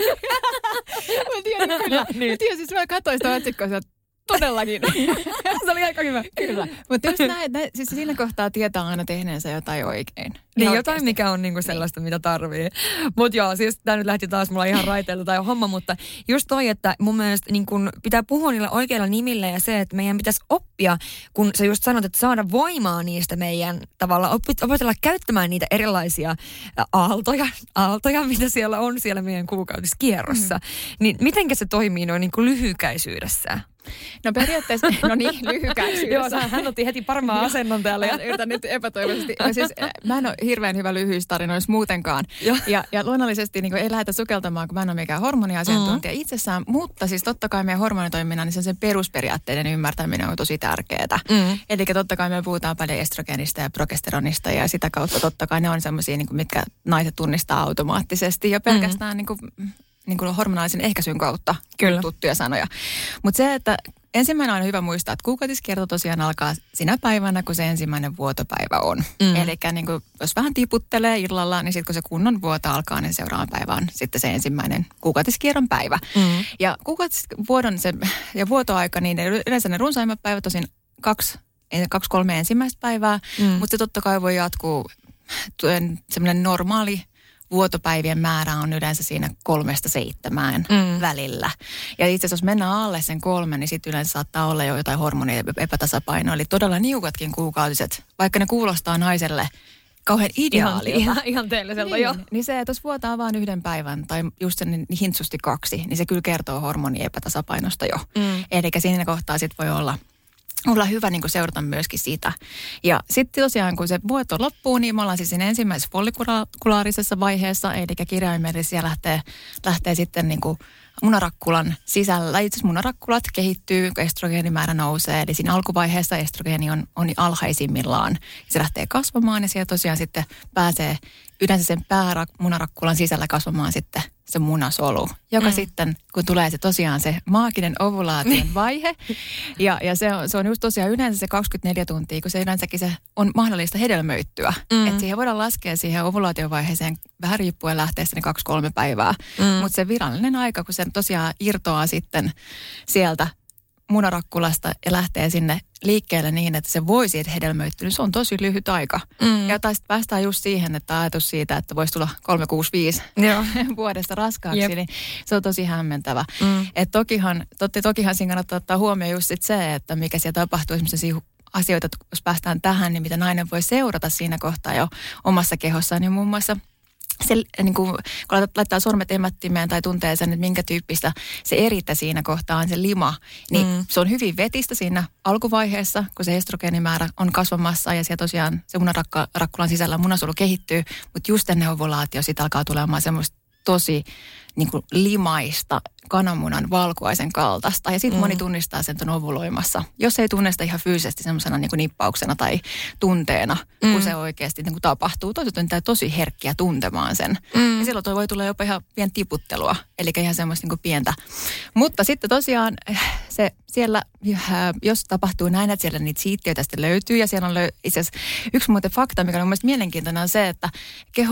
Speaker 4: Mä tiedän kyllä. Niin. Mä tiedän, siis mä katsoin sitä otsikkoa, että todellakin.
Speaker 3: Se oli aika hyvä.
Speaker 4: Kyllä. Mutta jos näet, nä, siis siinä kohtaa tietää aina tehneensä jotain oikein.
Speaker 3: Niin jotain, oikeasti. Mikä on niinku sellaista, niin. mitä tarvii. Mutta joo, siis tää nyt lähti taas mulla ihan raiteilta tai homma, mutta just toi, että mun mielestä niin kun pitää puhua niillä oikeilla nimillä ja se, että meidän pitäisi oppia, kun sä just sanot, että saada voimaa niistä meidän tavalla, opetella käyttämään niitä erilaisia aaltoja, aaltoja, mitä siellä on siellä meidän kuukautiskierrossa. Mm. Niin mitenkä se toimii noin niin kuin lyhykäisyydessä?
Speaker 4: No periaatteessa, no niin, lyhykäisyydessä.
Speaker 3: Joo, hän otti heti parmaan asennon täällä.
Speaker 4: Ja yritän nyt epätoivoisesti. No siis, mä en ole hirveän hyvä lyhyistarinoissa muutenkaan. Ja, ja luonnollisesti niin ei lähdetä sukeltamaan, kun mä en ole mikään hormoniasiantuntija mm. itsessään. Mutta siis totta kai meidän hormonitoiminnan, niin sen, sen perusperiaatteiden ymmärtäminen on tosi tärkeää. Mm. Eli totta kai me puhutaan paljon estrogenista ja progesteronista ja sitä kautta totta kai ne on semmoisia, niin mitkä naiset tunnistaa automaattisesti jo pelkästään mm. niin kuin, niin kuin hormonaalisen ehkäisyn kautta. Kyllä. Tuttuja sanoja. Mutta se, että ensimmäinen on hyvä muistaa, että kuukautiskierto tosiaan alkaa sinä päivänä, kun se ensimmäinen vuotopäivä on. Mm. Eli niin jos vähän tiputtelee illalla, niin sitten kun se kunnon vuoto alkaa, niin seuraava päivä on sitten se ensimmäinen kuukautiskierron päivä. Mm. Ja kuukautisvuodon se, ja vuotoaika, niin yleensä ne runsaimmat päivät tosin kaksi, kaksi kolme ensimmäistä päivää, mm. mutta se totta kai voi jatkuu semmoinen normaali vuotopäivien määrä on yleensä siinä kolmesta seitsemään mm. välillä. Ja itse asiassa jos mennään alle sen kolme, niin sitten yleensä saattaa olla jo jotain hormonien epätasapainoa. Eli todella niukatkin kuukautiset, vaikka ne kuulostaa naiselle kauhean ideaalilta.
Speaker 3: Ihan, ihan teelliseltä,
Speaker 4: niin,
Speaker 3: joo.
Speaker 4: Niin se, että jos vuotaa vaan yhden päivän tai just sen hintsusti kaksi, niin se kyllä kertoo hormonien epätasapainosta jo. Mm. Eli siinä kohtaa sitten voi olla Mulla on hyvä niin kuin seurata myöskin sitä. Ja sitten tosiaan, kun se vuoto loppuu, niin me ollaan siis siinä ensimmäisessä follikulaarisessa vaiheessa, eli kirjaimellisesti siellä lähtee, lähtee sitten niin kuin munarakkulan sisällä. Itse asiassa munarakkulat kehittyy, kun estrogeenimäärä nousee. Eli siinä alkuvaiheessa estrogeeni on, on alhaisimmillaan. Se lähtee kasvamaan ja siellä tosiaan sitten pääsee yleensä sen päämunarakkulan sisällä kasvamaan sitten se munasolu, joka mm. sitten, kun tulee se tosiaan se maaginen ovulaation vaihe, ja, ja se, on, se on just tosiaan yleensä se kaksikymmentäneljä tuntia, kun se yleensäkin se on mahdollista hedelmöittyä. Mm. Että siihen voidaan laskea siihen ovulaatiovaiheeseen vähän riippuen lähteestä niin kaksi kolme päivää. Mm. Mutta se virallinen aika, kun se tosiaan irtoaa sitten sieltä munarakkulasta ja lähtee sinne liikkeelle niin, että se voi siitä hedelmöittyä, se on tosi lyhyt aika. Mm. Ja taas päästään just siihen, että ajatus siitä, että voisi tulla kolme kuusi viisi vuodesta raskaaksi, yep. niin se on tosi hämmentävä. Mm. Että tokihan, totti, tokihan siinä kannattaa ottaa huomioon just sit se, että mikä siellä tapahtuu, esimerkiksi asioita, jos päästään tähän, niin mitä nainen voi seurata siinä kohtaa jo omassa kehossaan, niin muun muassa se, niin kuin, kun laittaa sormet emättimeen tai tuntee sen, että minkä tyyppistä se erittä siinä kohtaa on se lima, niin mm. se on hyvin vetistä siinä alkuvaiheessa, kun se estrogeenimäärä on kasvamassa ja siellä tosiaan se munarakkulan sisällä munasolu kehittyy, mutta just ennen ovulaatio sitten alkaa tulemaan semmoista tosi niin kuin limaista kananmunan valkuaisen kaltaista. Ja sitten mm. moni tunnistaa sen ton ovuloimassa. Jos ei tunnista ihan fyysisesti semmoisena niin kuin nippauksena tai tunteena, mm. kun se oikeasti niin kuin tapahtuu. Toiset on tosi herkkiä tuntemaan sen. Mm. Ja silloin toi voi tulla jopa ihan pientä tiputtelua. Eli ihan semmoista niin kuin pientä. Mutta sitten tosiaan se siellä, jos tapahtuu näin, että siellä niitä siittiöitä sitten löytyy. Ja siellä on löy- itse asiassa yksi muuten fakta, mikä on mun mielestä mielenkiintoinen, on se, että keho on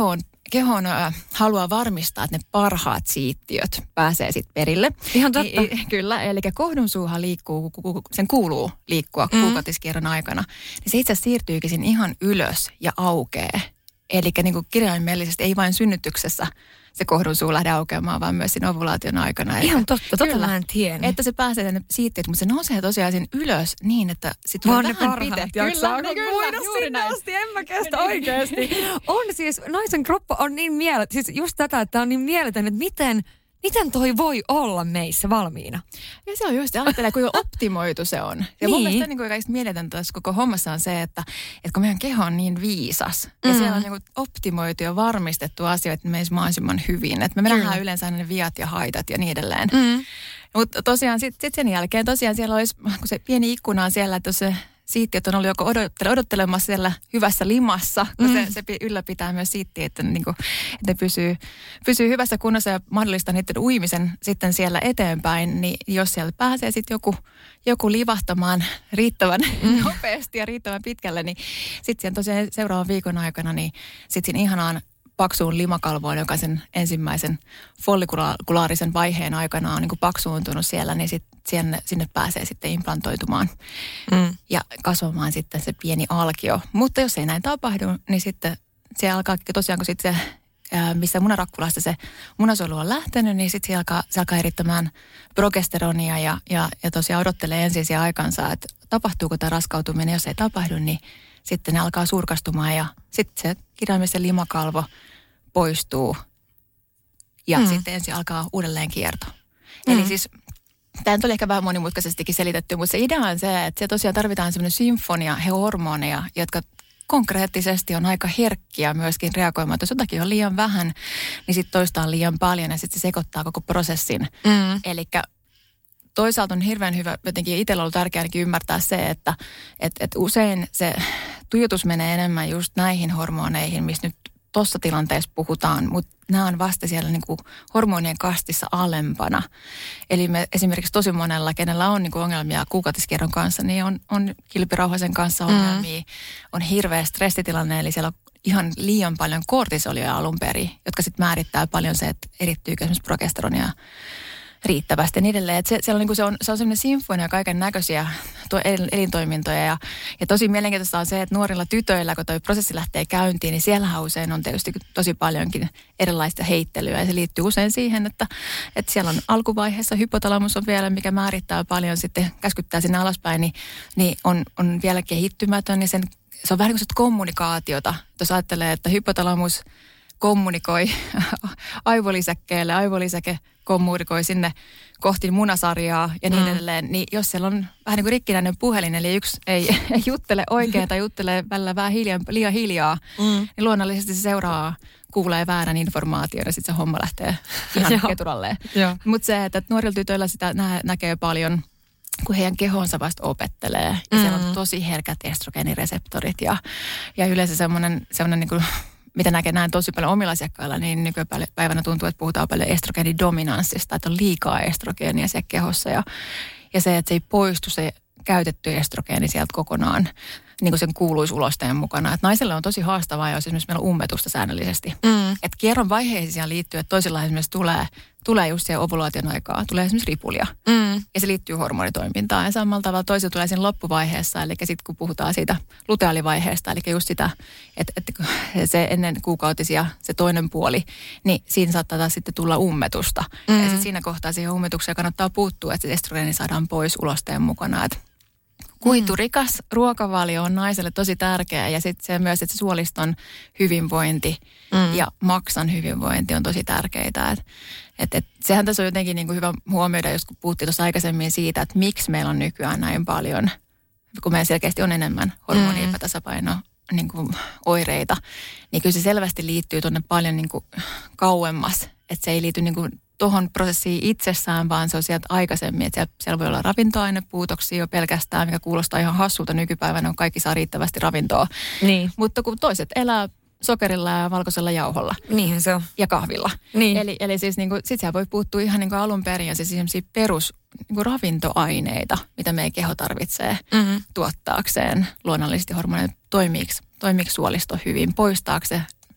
Speaker 4: kehon äh, haluaa varmistaa, että ne parhaat siittiöt pääsee sitten perille.
Speaker 3: Ihan totta.
Speaker 4: I, i, kyllä, eli kohdunsuuhan liikkuu, ku, ku, sen kuuluu liikkua mm. kuukautiskierron aikana. Niin se itse asiassa siirtyykin siinä ihan ylös ja aukeaa. Eli niin kuin kirjaimellisesti ei vain synnytyksessä se kohdunsuu lähde aukeamaan, vaan myös siinä ovulaation aikana.
Speaker 3: Ihan eli, totta, totta
Speaker 4: kyllä,
Speaker 3: mä en tiennyt.
Speaker 4: Että se pääsee tänne siittiöt, mutta se nousee tosiaan siinä ylös niin, että sitten tulee vähän pite.
Speaker 3: Kyllä, niin kyllä, juuri näin. Asti, en mä kestä oikeasti. On siis, naisen kroppa on niin mieletön, siis just tätä, että on niin mieletön, että miten... Miten toi voi olla meissä valmiina?
Speaker 4: Ja se on just, ajattelee, kuinka optimoitu se on. Ja niin. Mun mielestä niin kaikista mieletöntä tässä koko hommassa on se, että, että kun meidän keho on niin viisas, ja mm. siellä on niin optimoitu ja varmistettu asioita meissä mahdollisimman hyvin. Että me nähdään yleensä ne viat ja haitat ja niin edelleen. Mm. Mutta tosiaan sitten sit sen jälkeen tosiaan siellä olisi, kun se pieni ikkuna on siellä, että se siittiöt on ollut joko odottele, odottelemassa siellä hyvässä limassa, kun mm. se, se ylläpitää myös siittiä, että, niin kuin, että ne pysyy, pysyy hyvässä kunnossa ja mahdollistaa niiden uimisen sitten siellä eteenpäin, niin jos siellä pääsee sitten joku, joku livahtamaan riittävän mm. nopeasti ja riittävän pitkälle, niin sitten tosiaan seuraavan viikon aikana, niin sitten siinä ihanaan paksuun limakalvoon, joka sen ensimmäisen follikulaarisen vaiheen aikana on niin kuin paksuuntunut siellä, niin sit sinne, sinne pääsee sitten implantoitumaan mm. ja kasvamaan sitten se pieni alkio. Mutta jos ei näin tapahdu, niin sitten se alkaa tosiaan, kun sitten se, missä munarakkulasta se munasolu on lähtenyt, niin sitten se alkaa, se alkaa erittämään progesteronia ja, ja, ja tosiaan odottelee ensisijaisia aikansa, että tapahtuuko tämä raskautuminen. Jos ei tapahdu, niin sitten ne alkaa surkastumaan ja sitten se kirjaimellisesti limakalvo poistuu ja mm. sitten ensin alkaa uudelleen kierto. Mm. Eli siis tämä nyt oli ehkä vähän monimutkaisestikin selitetty, mutta se idea on se, että se tosiaan tarvitaan semmoinen symfonia hormoneja, jotka konkreettisesti on aika herkkiä myöskin reagoimaan. Jos jotakin on liian vähän, niin sitten toista on liian paljon ja sitten se sekoittaa koko prosessin. Mm. Elikkä toisaalta on hirveän hyvä, jotenkin itsellä on ollut tärkeää ainakin ymmärtää se, että et, et usein se tuijotus menee enemmän just näihin hormoneihin, missä nyt tuossa tilanteessa puhutaan, mutta nämä on vasta siellä niin kuin hormonien kastissa alempana. Eli me esimerkiksi tosi monella, kenellä on niin kuin ongelmia kuukautiskierron kanssa, niin on, on kilpirauhasen kanssa ongelmia, mm. on hirveä stressitilanne, eli siellä on ihan liian paljon kortisolia alun perin, jotka sitten määrittää paljon se, että erittyykö esimerkiksi progesteronia riittävästi ja niin edelleen. Että se, se on, niin kuin se on, se on sellainen sinfonia kaiken näköisiä elintoimintoja ja, ja tosi mielenkiintoista on se, että nuorilla tytöillä, kun tuo prosessi lähtee käyntiin, niin siellähän usein on tietysti tosi paljonkin erilaista heittelyä ja se liittyy usein siihen, että, että siellä on alkuvaiheessa hypotalamus on vielä, mikä määrittää paljon sitten, käskyttää sinne alaspäin, niin, niin on, on vielä kehittymätön ja sen, se on vähän niin kuin kommunikaatiota. Jos ajattelee, että hypotalamus kommunikoi aivolisäkkeelle, aivolisäke kommunikoi sinne kohti munasarjaa ja niin mm. edelleen, niin jos siellä on vähän niin kuin rikkinäinen puhelin, eli yksi ei, ei juttele oikein tai juttelee välillä vähän hiljaa, liian hiljaa, mm. niin luonnollisesti se seuraa, kuulee väärän informaation ja sitten se homma lähtee ihan keturalleen. Mutta se, että nuorilla tytöillä sitä nä- näkee paljon, kun heidän kehonsa vasta opettelee. Ja mm. siellä on tosi herkät estrogeenireseptorit ja, ja yleensä semmoinen, semmoinen niin kuin mitä näkee näin tosi paljon omilla asiakkailla, niin nykypäivänä tuntuu, että puhutaan paljon estrogeenidominanssista, että on liikaa estrogeenia siellä kehossa. Ja, ja se, että se ei poistu se käytetty estrogeeni sieltä kokonaan, niin kuin sen kuuluisi ulosteen mukana. Että naiselle on tosi haastavaa, jos esimerkiksi meillä on ummetusta säännöllisesti. Mm. Että kierron vaiheisiin liittyy, että toisilla esimerkiksi tulee, tulee just siihen ovulaation aikaa, tulee esimerkiksi ripulia. Mm. Ja se liittyy hormonitoimintaan. Ja samalla tavalla toisilla tulee siinä loppuvaiheessa, eli sitten kun puhutaan siitä luteaalivaiheesta, eli just sitä, että, että se ennen kuukautisia se toinen puoli, niin siinä saattaa taas sitten tulla ummetusta. Mm. Ja sitten siinä kohtaa siihen ummetukseen kannattaa puuttua, että se estrogeeni saadaan pois ulosteen mukana. Että kuiturikas ruokavalio on naiselle tosi tärkeä ja sitten se myös, että se suoliston hyvinvointi mm. ja maksan hyvinvointi on tosi tärkeitä. Et, et, et, sehän tässä on jotenkin niinku hyvä huomioida, jos kun puhuttiin tuossa aikaisemmin siitä, että miksi meillä on nykyään näin paljon, kun meillä selkeästi on enemmän hormoni-epätasapaino niin kuin oireita, niin kyllä se selvästi liittyy tuonne paljon niin kuin kauemmas, että se ei liity niin kuin tuohon prosessiin itsessään, vaan se on sieltä aikaisemmin, että siellä, siellä voi olla ravintoainepuutoksia jo pelkästään, mikä kuulostaa ihan hassulta nykypäivänä, kun kaikki saa riittävästi ravintoa. Niin. Mutta kun toiset elää sokerilla ja valkoisella jauholla.
Speaker 3: Niinhän se on.
Speaker 4: Ja kahvilla. Niin. Eli, eli siis niin kuin, sit siellä voi puuttua ihan niin kuin alun perin ja siis sellaisia perus niin kuin ravintoaineita, mitä meidän keho tarvitsee mm-hmm. tuottaakseen luonnollisesti hormoneita toimiiksi, toimiiksi suolisto hyvin, poistaakseen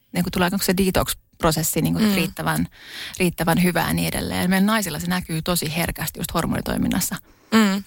Speaker 4: niin kuin tuleeko se detox-prosessi niin kuin mm. riittävän, riittävän hyvää ja niin edelleen. Meidän naisilla se näkyy tosi herkästi just hormonitoiminnassa.
Speaker 3: Mm.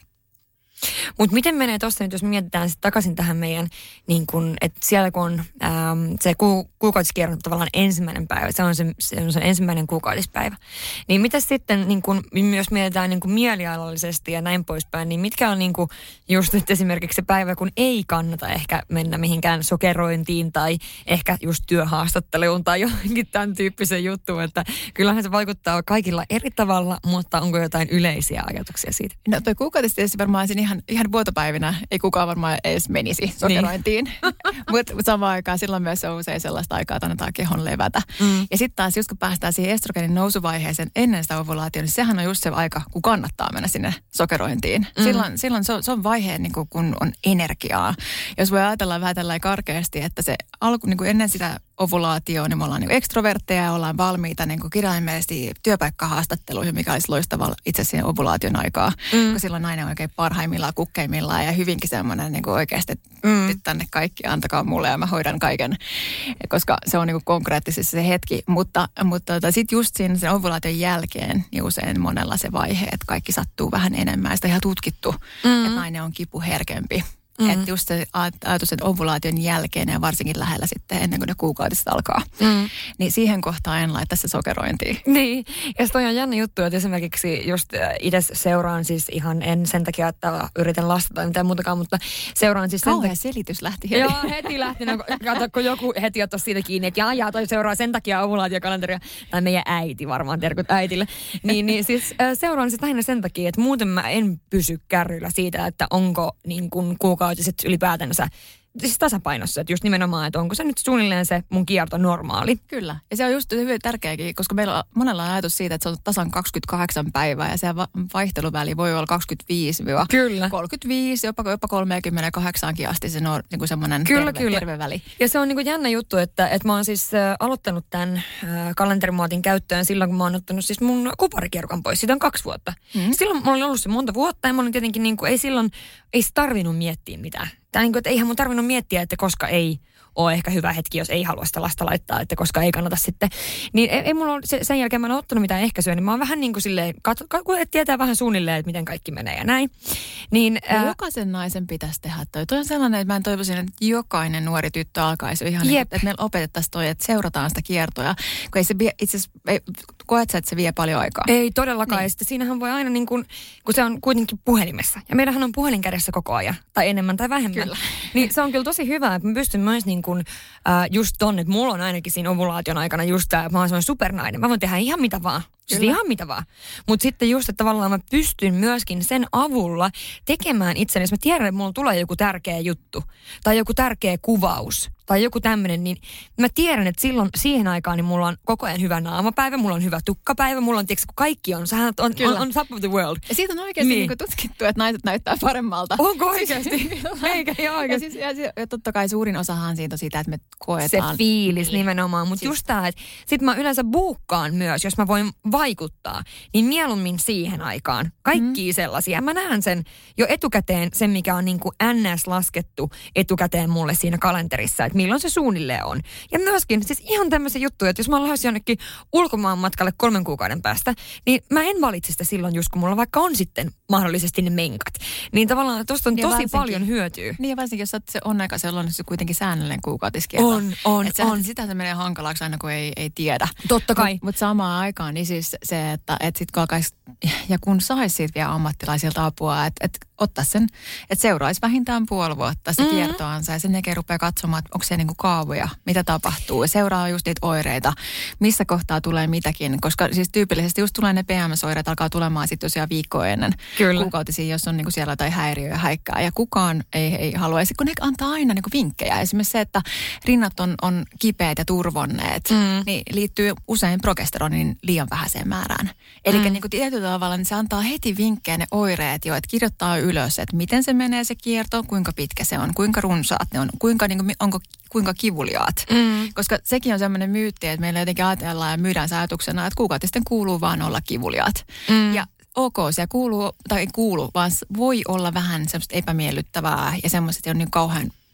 Speaker 3: Mutta miten menee tuossa nyt, jos mietitään sitten takaisin tähän meidän, niin kun, että siellä kun on ähm, se ku, kuukautiskierros tavallaan ensimmäinen päivä, se on se, se, on se ensimmäinen kuukautispäivä, niin mitä sitten, niin kun, jos mietitään niin kun mielialallisesti ja näin poispäin, niin mitkä on niin kun just nyt esimerkiksi se päivä, kun ei kannata ehkä mennä mihinkään sokerointiin tai ehkä just työhaastatteluun tai johonkin tämän tyyppisen juttuun, että kyllähän se vaikuttaa kaikilla eri tavalla, mutta onko jotain yleisiä ajatuksia siitä?
Speaker 4: No toi kuukautis tietysti varmaan siinä ihan, ihan vuotopäivinä ei kukaan varmaan edes menisi sokerointiin. Niin. Mutta mut samaan aikaan silloin myös on usein sellaista aikaa, että annetaan kehon levätä. Mm. Ja sitten taas just kun päästään siihen estrogenin nousuvaiheeseen ennen sitä ovulaatiota, niin sehän on just se aika, kun kannattaa mennä sinne sokerointiin. Mm. Silloin, silloin se, on, se on vaihe, niin kun, kun on energiaa. Jos voi ajatella vähän tällainen karkeasti, että se alku niin ennen sitä ovulaatioon, niin me ollaan niin ekstrovertteja ja ollaan valmiita niin kirjaimellisesti työpaikkahaastatteluihin, mikä olisi loistavaa itse asiassa ovulaation aikaa. Mm. Kun silloin nainen on oikein parhaimmillaan, kukkeimmillaan ja hyvinkin semmoinen niin oikeasti, että mm. nyt tänne kaikki, antakaa mulle ja mä hoidan kaiken. Koska se on niin konkreettisesti se hetki. Mutta, mutta tota, sitten just siinä sen ovulaation jälkeen niin usein monella se vaihe, että kaikki sattuu vähän enemmän. Sitä on ihan tutkittu, mm. että nainen on kipuherkempi. Mm. Että just se ajatus sen ovulaation jälkeen ja varsinkin lähellä sitten ennen kuin ne kuukautiset alkaa. Mm. Niin siihen kohtaan en laita se sokerointiin.
Speaker 3: Niin, ja se on jännä juttu, että esimerkiksi just itse seuraan siis ihan en sen takia, että yritän lasta tai mitään muutakaan, mutta seuraan siis sen
Speaker 4: takia. Kauhea selitys lähti heti.
Speaker 3: Joo, heti lähti. No, kato, kun joku heti ottaisi siitä kiinni, että jaa, jaa, toi seuraa sen takia ovulaatiokalenteria. Tai meidän äiti varmaan, terkut äitille. Niin, niin siis seuraan sitä lähinnä sen takia, että muuten mä en pysy kärryillä siitä, että onko niin kuin kuukautiset ylipäätänsä siis tasapainossa, että just nimenomaan, että onko se nyt suunnilleen se mun kierto normaali.
Speaker 4: Kyllä. Ja se on just hyvin tärkeäkin, koska meillä on monella on ajatus siitä, että se on tasan kaksikymmentäkahdeksan päivää ja se vaihteluväli voi olla kaksikymmentäviisi kolmekymmentäviisi, jopa, jopa kolmekymmentäkahdeksankin asti se on niin semmoinen
Speaker 3: kyllä,
Speaker 4: terve,
Speaker 3: kyllä.
Speaker 4: terve väli.
Speaker 3: Ja se on niin kuin jännä juttu, että, että mä oon siis äh, aloittanut tämän äh, kalenterimuotin käyttöön silloin, kun mä oon ottanut siis mun kuparikierkan pois. Siitä on kaksi vuotta. Mm-hmm. Silloin mä olin ollut se monta vuotta ja mä olin tietenkin niin kuin, ei silloin, ei tarvinnut miettiä mitään. Tai niin kuin, että eihän mun tarvinnut miettiä, että koska ei ole ehkä hyvä hetki, jos ei halua sitä lasta laittaa, että koska ei kannata sitten. Niin ei, ei mulla ole, sen jälkeen mä en ole ottanut mitään ehkäisyä, niin mä oon vähän niin kuin silleen, katso, kun tietää vähän suunnilleen, että miten kaikki menee ja näin. Niin,
Speaker 4: ää... jokaisen naisen pitäisi tehdä toi. Toi on sellainen, että mä en toivoisin, että jokainen nuori tyttö alkaisi ihan niin, että meillä opetettaisiin toi, että seurataan sitä kiertoa. Kun ei se vie, itse asiassa, koet sä, että se vie paljon aikaa?
Speaker 3: Ei todellakaan. Niin. Siinähän voi aina niin kuin, kun se on kuitenkin puhelimessa. Ja meillähän on puhelin kädessä koko ajan, tai enemmän tai vähemmän. Kyllä. Niin se on kyllä tosi hyvä, että mä pystyn myös niin kuin, äh, just tonne, että mulla on ainakin siinä ovulaation aikana just tämä, että mä oon semmoinen supernainen. Mä voin tehdä ihan mitä vaan. Siis ihan mitä vaan. Mutta sitten just, että tavallaan mä pystyn myöskin sen avulla tekemään itseni. Jos mä tiedän, että mulla tulee joku tärkeä juttu tai joku tärkeä kuvaus tai joku tämmöinen, niin mä tiedän, että silloin siihen aikaan niin mulla on koko ajan hyvä naamapäivä, mulla on hyvä tukkapäivä, mulla on, tiedätkö, kun kaikki on, sähän on, on, on top of the world.
Speaker 4: Ja siitä on oikeasti niin. Niin tutkittu, että naiset näyttää paremmalta.
Speaker 3: Onko oikeasti? Eikä ihan oikeasti.
Speaker 4: Ja, siis, ja, ja totta kai suurin osahan siitä on siitä, että me koetaan.
Speaker 3: Se fiilis niin. Nimenomaan, mutta siis just tämä, että sit mä yleensä buukkaan myös, jos mä voin vaikuttaa, niin mieluummin siihen aikaan. Kaikkia mm. sellaisia. Mä näen sen jo etukäteen, sen mikä on niin kuin N S laskettu etukäteen mulle siinä kalenterissa, että milloin se suunnilleen on. Ja myöskin siis ihan tämmöisiä juttuja, että jos mä lähtisin jonnekin ulkomaan matkalle kolmen kuukauden päästä, niin mä en valitse sitä silloin just, kun mulla vaikka on sitten mahdollisesti ne menkat. Niin tavallaan tosta on ja tosi paljon hyötyä.
Speaker 4: Niin ja varsinkin, jos se on aika sellainen, se kuitenkin säännöllinen kuukautiskierto.
Speaker 3: On, on,
Speaker 4: että
Speaker 3: on.
Speaker 4: Sitä se menee hankalaksi aina, kun ei, ei tiedä.
Speaker 3: Totta kai.
Speaker 4: Mutta mut samaan aikaan, niin siis se, että et sit kun alkaisi, ja kun saisi siitä vielä ammattilaisilta apua, että et ottaa sen, että seuraisi vähintään puoli vuotta se mm-hmm. kiertoansa ja sen jälkeen rupeaa katsomaan, että onko se niinku kaavoja, mitä tapahtuu. Ja seuraa just niitä oireita, missä kohtaa tulee mitäkin, koska siis tyypillisesti just tulee ne P M S-oireet, alkaa tulemaan sitten tosiaan viikkoa ennen Kyllä. kuukautisia, jos on niinku siellä jotain häiriöä ja häikkää. Ja kukaan ei, ei halua, kun ne antaa aina niinku vinkkejä. Esimerkiksi se, että rinnat on, on kipeät ja turvonneet, mm. niin liittyy usein progesteronin liian vähäiseen määrään. Eli mm. niinku tietyllä tavalla niin se antaa heti vinkkejä ne oireet jo, että kirjoittaa ylös, että miten se menee se kierto, kuinka pitkä se on, kuinka runsaat ne on, kuinka, niinku, onko, kuinka kivuliaat. Mm. Koska sekin on semmoinen myytti, että meillä jotenkin ajatellaan ja myydään se ajatuksena, että kuukautisten kuuluu vaan olla kivuliaat. Mm. Ja ok, se kuuluu, tai ei kuulu, vaan voi olla vähän semmoista epämiellyttävää ja semmoista, että on niin kauhean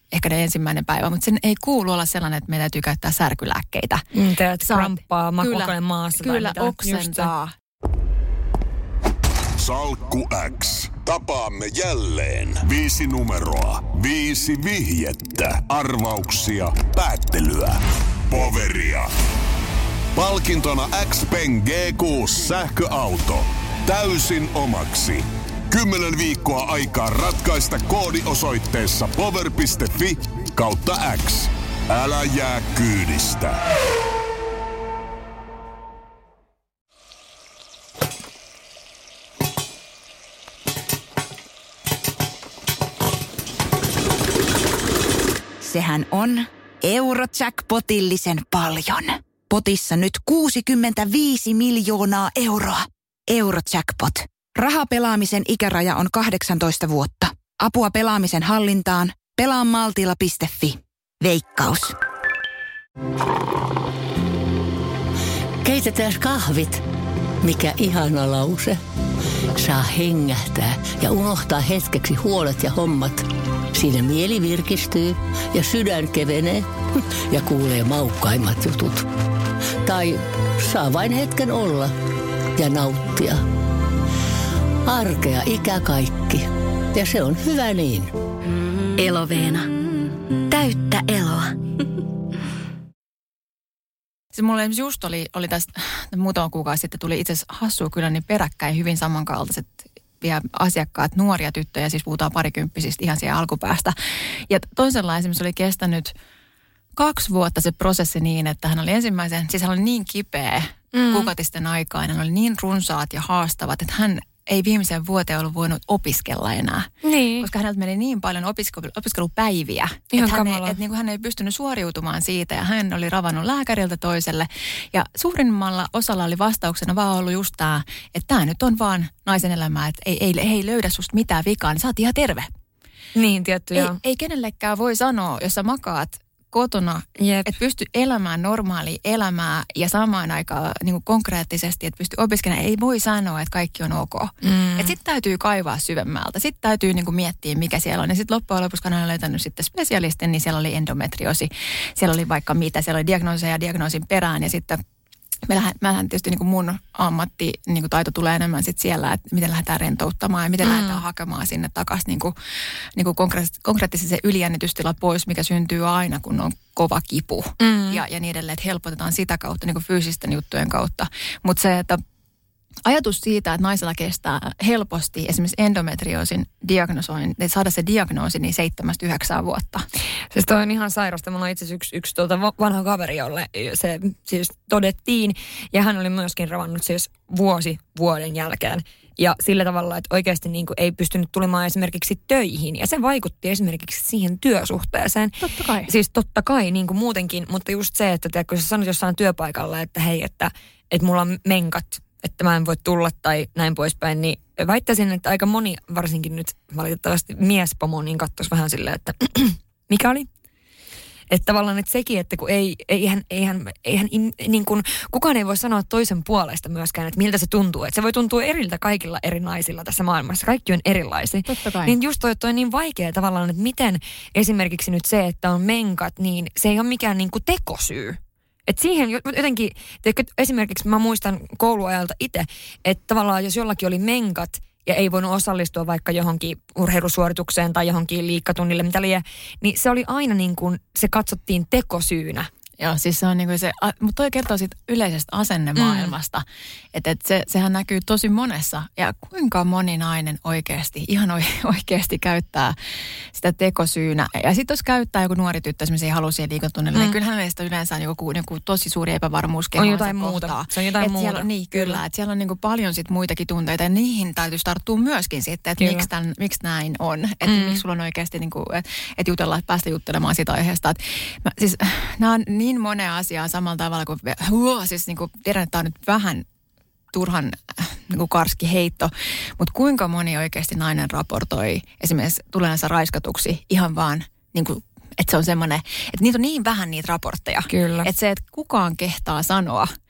Speaker 4: ehkä ne ensimmäinen päivä, mutta sen ei kuulu olla sellainen, että meidän täytyy käyttää särkylääkkeitä.
Speaker 3: Mm, teet kramppaa makuokoinen maassa.
Speaker 4: Kyllä, oksentaa.
Speaker 1: Salkku X. Tapaamme jälleen. Viisi numeroa. Viisi vihjettä. Arvauksia. Päättelyä. Poveria. Palkintona X-Pen G kuusi sähköauto. Täysin omaksi. Kymmenen viikkoa aikaa ratkaista koodi osoitteessa power piste fi kautta X. Älä jää kyydistä.
Speaker 5: Sehän on Eurojackpotillisen paljon. Potissa nyt kuusikymmentäviisi miljoonaa euroa. Eurojackpot. Rahapelaamisen ikäraja on kahdeksantoista vuotta. Apua pelaamisen hallintaan. pelaa maltilla piste fi. Veikkaus.
Speaker 6: Keitetään kahvit. Mikä ihana lause. Saa hengähtää ja unohtaa hetkeksi huolet ja hommat. Siinä mieli virkistyy ja sydän kevenee ja kuulee maukkaimmat jutut. Tai saa vain hetken olla ja nauttia. Arkea ikä kaikki. Ja se on hyvä niin.
Speaker 5: Eloveena. Täyttä eloa.
Speaker 4: Se mulle just oli, oli tästä muutama kuukausi sitten tuli itse asiassa hassua kyllä niin peräkkäin hyvin samankaltaiset vielä asiakkaat, nuoria tyttöjä, siis puhutaan parikymppisistä ihan siellä alkupäästä. Ja toisenlainen esimerkiksi oli kestänyt kaksi vuotta se prosessi niin, että hän oli ensimmäisen, siis hän oli niin kipeä mm. kuukautisten aikaan, hän oli niin runsaat ja haastavat, että hän ei viimeisen vuoteen ollut voinut opiskella enää.
Speaker 3: Niin. Koska
Speaker 4: häneltä meni niin paljon opiskelu, opiskelupäiviä,
Speaker 3: ihan
Speaker 4: että, hän ei, että niin kuin hän ei pystynyt suoriutumaan siitä. Ja hän oli ravannut lääkäriltä toiselle. Ja suurimmalla osalla oli vastauksena vaan ollut just tämä, että tämä nyt on vaan naisen elämää, että ei, ei, ei löydä susta mitään vikaa, niin sä oot ihan terve.
Speaker 3: Niin, tietty,
Speaker 4: ei,
Speaker 3: joo.
Speaker 4: ei kenellekään voi sanoa, jos sä makaat kotona, että pysty elämään normaalia elämää ja samaan aikaan niin kuin konkreettisesti, että pysty opiskelemaan. Ei voi sanoa, että kaikki on ok. Mm. Että sitten täytyy kaivaa syvemmältä. Sitten täytyy niin kuin miettiä, mikä siellä on. Ja sitten loppujen lopuksi, kun hän on löytänyt sitten spesialistin, niin siellä oli endometriosi. Siellä oli vaikka mitä. Siellä oli diagnooseja ja diagnoosin perään. Ja sitten meillähän tietysti niin kuin mun ammatti, niin kuin taito tulee enemmän sit siellä, että miten lähdetään rentouttamaan ja miten mm. lähdetään hakemaan sinne takaisin niin kuin, niin kuin konkreettisesti se ylijännitystila pois, mikä syntyy aina, kun on kova kipu mm. ja, ja niin edelleen, että helpotetaan sitä kautta, niin kuin fyysisten juttujen kautta. Mutta se, että ajatus siitä, että naisella kestää helposti esimerkiksi endometrioosin diagnosoin, että saada se diagnoosi niin seitsemästä yhdeksään vuotta.
Speaker 3: Siis toi on ihan sairasta. Mulla on itse asiassa yksi, yksi tuota vanha kaveri, jolle se siis todettiin. Ja hän oli myöskin ravannut siis vuosi vuoden jälkeen. Ja sillä tavalla, että oikeasti niin kuin ei pystynyt tulemaan esimerkiksi töihin. Ja se vaikutti esimerkiksi siihen työsuhteeseen.
Speaker 4: Totta kai.
Speaker 3: Siis totta kai niin kuin muutenkin. Mutta just se, että kun sä sanot jossain työpaikalla, että hei, että, että mulla on menkat, että mä en voi tulla tai näin poispäin, niin väittäisin, että aika moni, varsinkin nyt valitettavasti miespomo, niin katsoisi vähän silleen, että mikä oli? Että tavallaan että sekin, että kun ei, eihän, eihän, eihän niin kuin, kukaan ei voi sanoa toisen puolesta myöskään, että miltä se tuntuu. Että se voi tuntua eriltä kaikilla eri naisilla tässä maailmassa. Kaikki on erilaisia.
Speaker 4: Totta kai.
Speaker 3: Niin just toi, toi niin vaikea tavallaan, että miten esimerkiksi nyt se, että on menkat, niin se ei ole mikään niin kuin tekosyy. Että siihen jotenkin, teikö, esimerkiksi mä muistan kouluajalta itse, että tavallaan jos jollakin oli menkat ja ei voinut osallistua vaikka johonkin urheilusuoritukseen tai johonkin liikkatunnille, mitä liian, niin se oli aina niin kuin, se katsottiin tekosyynä.
Speaker 4: Joo, siis se on niin kuin se, mutta toi kertoo siitä yleisestä asennemaailmasta, mm. että et se, sehän näkyy tosi monessa. Ja kuinka moni nainen oikeasti, ihan oikeasti käyttää sitä tekosyynä. Ja sitten jos käyttää joku nuori tyttö, esimerkiksi ei halua siihen liikuntatunnille, mm. niin kyllähän meistä yleensä on joku, joku tosi suuri epävarmuus kehoansa
Speaker 3: on jotain muuta.
Speaker 4: Kohtaa.
Speaker 3: Se on jotain
Speaker 4: et
Speaker 3: muuta.
Speaker 4: Siellä on, niin, kyllä. kyllä että siellä on niin kuin paljon sit muitakin tunteita ja niihin täytyisi tarttua myöskin sitten, että miksi, tämän, miksi näin on. Että mm. miksi sulla on oikeasti, niin kuin, että et jutella, että päästä juttelemaan siitä aiheesta. Et mä, siis nämä on niin monea asiaa samalla tavalla kuin, huo, siis niin kuin tiedän, että tämä on nyt vähän turhan niin kuin karski heitto, mutta kuinka moni oikeasti nainen raportoi esimerkiksi tulensa raiskatuksi ihan vaan, niin kuin, että se on semmoinen, että niitä on niin vähän niitä raportteja.
Speaker 3: Kyllä.
Speaker 4: Että se, että kukaan kehtaa sanoa,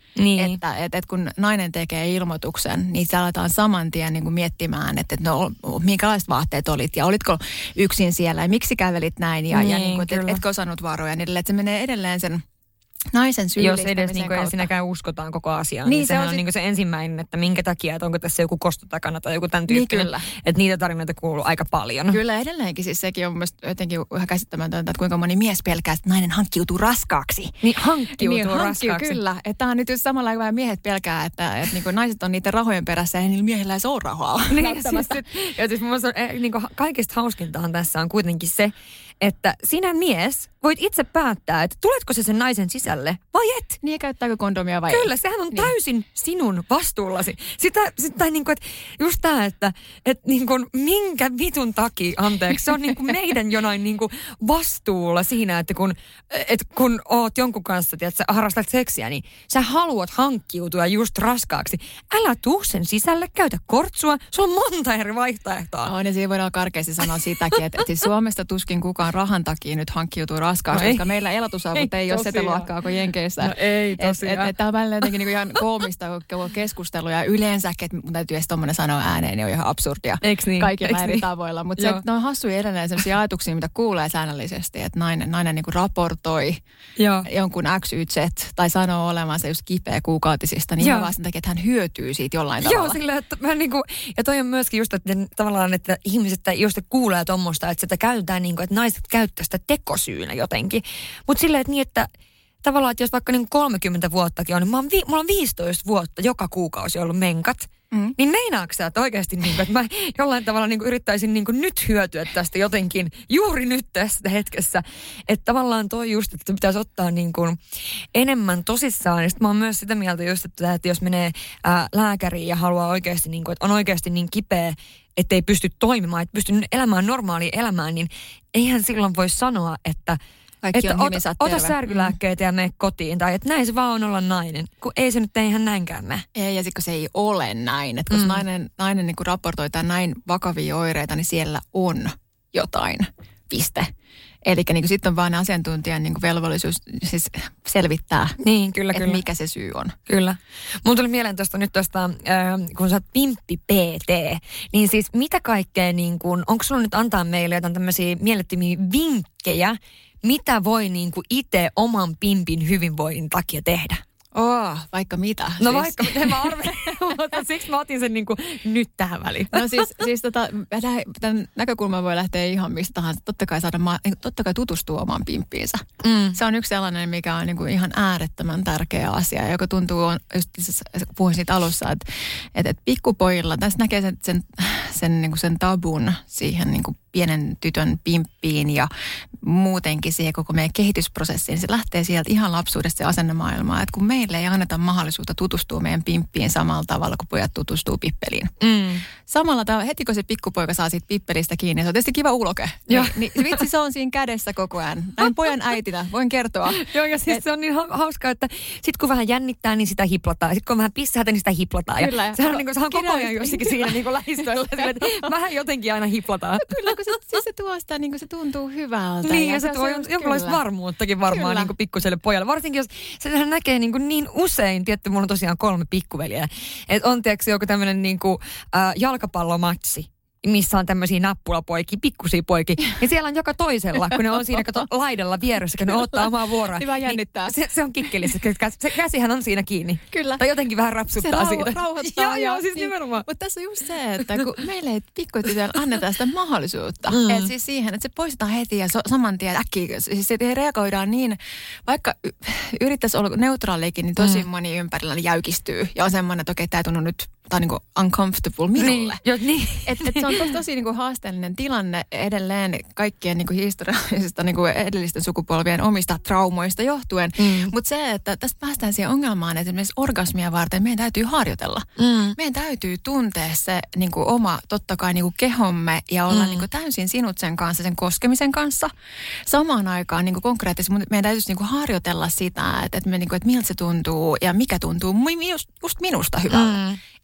Speaker 3: Niin.
Speaker 4: Että et, et kun nainen tekee ilmoituksen, niin se aletaan saman tien niin kuin miettimään, että et no, minkälaiset vaatteet olit ja olitko yksin siellä ja miksi kävelit näin ja,
Speaker 3: niin,
Speaker 4: ja niin kuin, et, et, etkö osannut varoja. Niin että se menee edelleen sen naisen syyllistämisen
Speaker 3: Jos edes niin kuin ensinnäkään uskotaan koko asiaan, niin, niin sehän on, on sit... niin se ensimmäinen, että minkä takia, että onko tässä joku kosto takana tai joku tämän tyyppinen. Niin että niitä tarinoita kuuluu aika paljon.
Speaker 4: Kyllä edelleenkin, siis sekin on mun mielestä jotenkin ihan käsittämätöntä, että kuinka moni mies pelkää, että nainen hankkiutuu raskaaksi.
Speaker 3: Niin hankkiutuu
Speaker 4: niin,
Speaker 3: raskaaksi.
Speaker 4: Hankkii, kyllä. Että tämä on nyt just samalla kuin miehet pelkää, että, että niin kuin naiset on niiden rahojen perässä ja niillä miehillä ei ole rahaa.
Speaker 3: Niin, siis, ja siis mun mielestä niin kuin kaikista hauskintahan tässä on kuitenkin se, että sinä mies voit itse päättää, että tuletko se sen naisen sisälle vai et.
Speaker 4: Niin, käyttääkö kondomia vai
Speaker 3: Kyllä,
Speaker 4: ei.
Speaker 3: sehän on
Speaker 4: niin.
Speaker 3: täysin sinun vastuullasi. Sitä, sitä niin kuin, että just tämä, että, että niin kuin, minkä vitun takia, anteeksi, se on niin kuin meidän jonain niin kuin vastuulla siinä, että kun, että kun oot jonkun kanssa, että sä harrastat seksiä, niin sä haluat hankkiutua just raskaaksi. Älä tuu sen sisälle, käytä kortsua, sulla on monta eri vaihtoehtoa.
Speaker 4: On, ja siinä voidaan karkeasti sanoa sitäkin, että, että siis Suomesta tuskin kukaan rahan takia nyt hankkiutuu raskaaksi, no koska meillä elatusavut ei, ei ole sitä luokkaa kuin Jenkeissä.
Speaker 3: No ei tosiaan.
Speaker 4: Et, et, tämä on välillä jotenkin niinku ihan koomista keskustelua ja yleensäkin, että mun täytyy edes tommoinen sanoa ääneen, niin on ihan absurdia.
Speaker 3: Eiks niin?
Speaker 4: Kaikilla
Speaker 3: Eiks
Speaker 4: eri
Speaker 3: niin?
Speaker 4: tavoilla. Mutta se, ne on hassuja edelleen sellaisia ajatuksia, mitä kuulee säännöllisesti, että nainen, nainen niinku raportoi Joo. jonkun X Y Z tai sanoo olevansa just kipeä kuukautisista, niin ihan vaan sen takia, että hän hyötyy siitä jollain
Speaker 3: Joo,
Speaker 4: tavalla.
Speaker 3: Joo, silleen, että mä niin kuin, ja toi on myöskin just, että tavallaan, että ihmiset just kuulee tommoista, että sitä käytetään niin kuin, että naiset käyttää sitä tekosyynä jotenkin. Mutta silleen, että niin, että tavallaan, että jos vaikka niin kolmekymmentä vuottakin on, niin mä oon vi- mulla on viisitoista vuotta joka kuukausi ollut menkat, mm. niin meinaatko sä, että oikeasti niin kuin, että mä jollain tavalla niin kuin yrittäisin niin kuin nyt hyötyä tästä jotenkin, juuri nyt tässä hetkessä. Että tavallaan toi just, että pitäisi ottaa niin kuin enemmän tosissaan. Ja sit mä oon myös sitä mieltä just, että, että jos menee ää, lääkäriin ja haluaa oikeasti, niin kuin, että on oikeasti niin kipeä, että ei pysty toimimaan, että pysty elämään normaalia elämään, niin eihän silloin voi sanoa, että
Speaker 4: Kaikki
Speaker 3: että
Speaker 4: on
Speaker 3: ota, ota särkylääkkeitä ja mene kotiin. Tai että näin se vaan on olla nainen. Kun ei se nyt ei ihan näinkään mene.
Speaker 4: Ei, ja sitten kun se ei ole näin. Että kun mm. nainen, nainen niin kun raportoi tämän näin vakavia oireita, niin siellä on jotain. Piste. Eli niin sitten on vaan asiantuntijan niin velvollisuus siis selvittää,
Speaker 3: niin, kyllä,
Speaker 4: että
Speaker 3: kyllä.
Speaker 4: mikä se syy on.
Speaker 3: Kyllä. Mun tuli mieleen tuosta nyt tuosta, äh, kun sä oot pimppi P T, niin siis mitä kaikkea, niin kun, onko sulla nyt antaa meille jotain tämmöisiä mielettömiä vinkkejä, mitä voi niin kuin itse oman pimpin hyvinvoinnin takia tehdä?
Speaker 4: Oh, vaikka mitä.
Speaker 3: No
Speaker 4: siis.
Speaker 3: vaikka mitä mä arvelin, mutta siksi mä otin sen niin kuin nyt tähän väliin.
Speaker 4: No siis, siis tota, tämän näkökulman voi lähteä ihan mistä tahansa. Totta kai, saada, totta kai tutustua omaan pimppiinsä. Mm. Se on yksi sellainen, mikä on niin kuin ihan äärettömän tärkeä asia, joka tuntuu, on, just puhuin siitä alussa, että, että, että pikkupojilla, tässä näkee sen, sen, sen, niin kuin sen tabun siihen niin kuin pienen tytön pimppiin ja muutenkin siihen koko meidän kehitysprosessiin. Se lähtee sieltä ihan lapsuudesta ja asennemaailmaa, että kun meille ei anneta mahdollisuutta tutustua meidän pimppiin samalla tavalla, kuin pojat tutustuu pippeliin. Mm. Samalla tavalla, heti kun se pikkupoika saa siitä pippelistä kiinni, se on tietysti kiva uloke. Niin, niin vitsi, se on siinä kädessä koko ajan. Näin pojan äitinä, voin kertoa.
Speaker 3: Joo, ja siis et, se on niin hauskaa, että sit kun vähän jännittää, niin sitä hiplataan. Sitten kun vähän pissähätä, niin sitä hiplataan.
Speaker 4: Kyllä.
Speaker 3: Ja sehän on, niin kuin, sehän on koko ajan jossakin siinä niin lähistöllä. Vähän jotenkin aina hiplataan.
Speaker 4: Kyllä, kun se, siis se tuo sitä, niin kuin se tuntuu hyvältä.
Speaker 3: Niin, ja, ja se, se tuo jonkinlaista varmuuttakin varmaan niin kuin pikkuselle pojalle. Varsinkin, jos sehän näkee niin, kuin niin usein, tietty, mulla on tosiaan kolme pikkuveliä, että on tiedätkö joku tämmöinen niin kuin, äh, jalkapallomatsi, missä on tämmöisiä nappulapoikia, pikkusia poikia. Ja siellä on joka toisella, kun ne on siinä kato, laidalla vieressä, kun ne ottaa omaa vuoroa.
Speaker 4: Hyvä jännittää.
Speaker 3: Niin se, se on kikkelissä. Se käsihän on siinä kiinni.
Speaker 4: Kyllä.
Speaker 3: Tai jotenkin vähän rapsuttaa
Speaker 4: se
Speaker 3: siitä.
Speaker 4: Se rauhoittaa.
Speaker 3: Joo, joo, siis nimenomaan.
Speaker 4: Mutta tässä on just se, että kun meille ei pikkutytöllä anneta sitä mahdollisuutta. Mm. Että siis siihen, että se poistetaan heti ja so, saman tien äkkiä. Siis se reagoidaan niin, vaikka y- yrittäisi olla neutraalikin, niin tosi mm. moni ympärillä jäykistyy. Ja on semmoinen, että okei, tämä ei tunnu nyt, tämä on niin kuin uncomfortable minulle.
Speaker 3: Niin, jo, niin.
Speaker 4: Että et se on tosi, tosi niin kuin haasteellinen tilanne edelleen kaikkien niin kuin historiallisista niin kuin edellisten sukupolvien omista traumoista johtuen. Mm. Mutta se, että tästä päästään siihen ongelmaan, että esimerkiksi orgasmia varten meidän täytyy harjoitella. Mm. Meidän täytyy tuntea se niin kuin oma, totta kai niin kuin kehomme ja olla mm. niin kuin täysin sinut sen kanssa, sen koskemisen kanssa. Samaan aikaan niin kuin konkreettisesti meidän täytyisi niin kuin harjoitella sitä, että, että, me, niin kuin, että miltä se tuntuu ja mikä tuntuu just, just minusta hyvältä. Mm.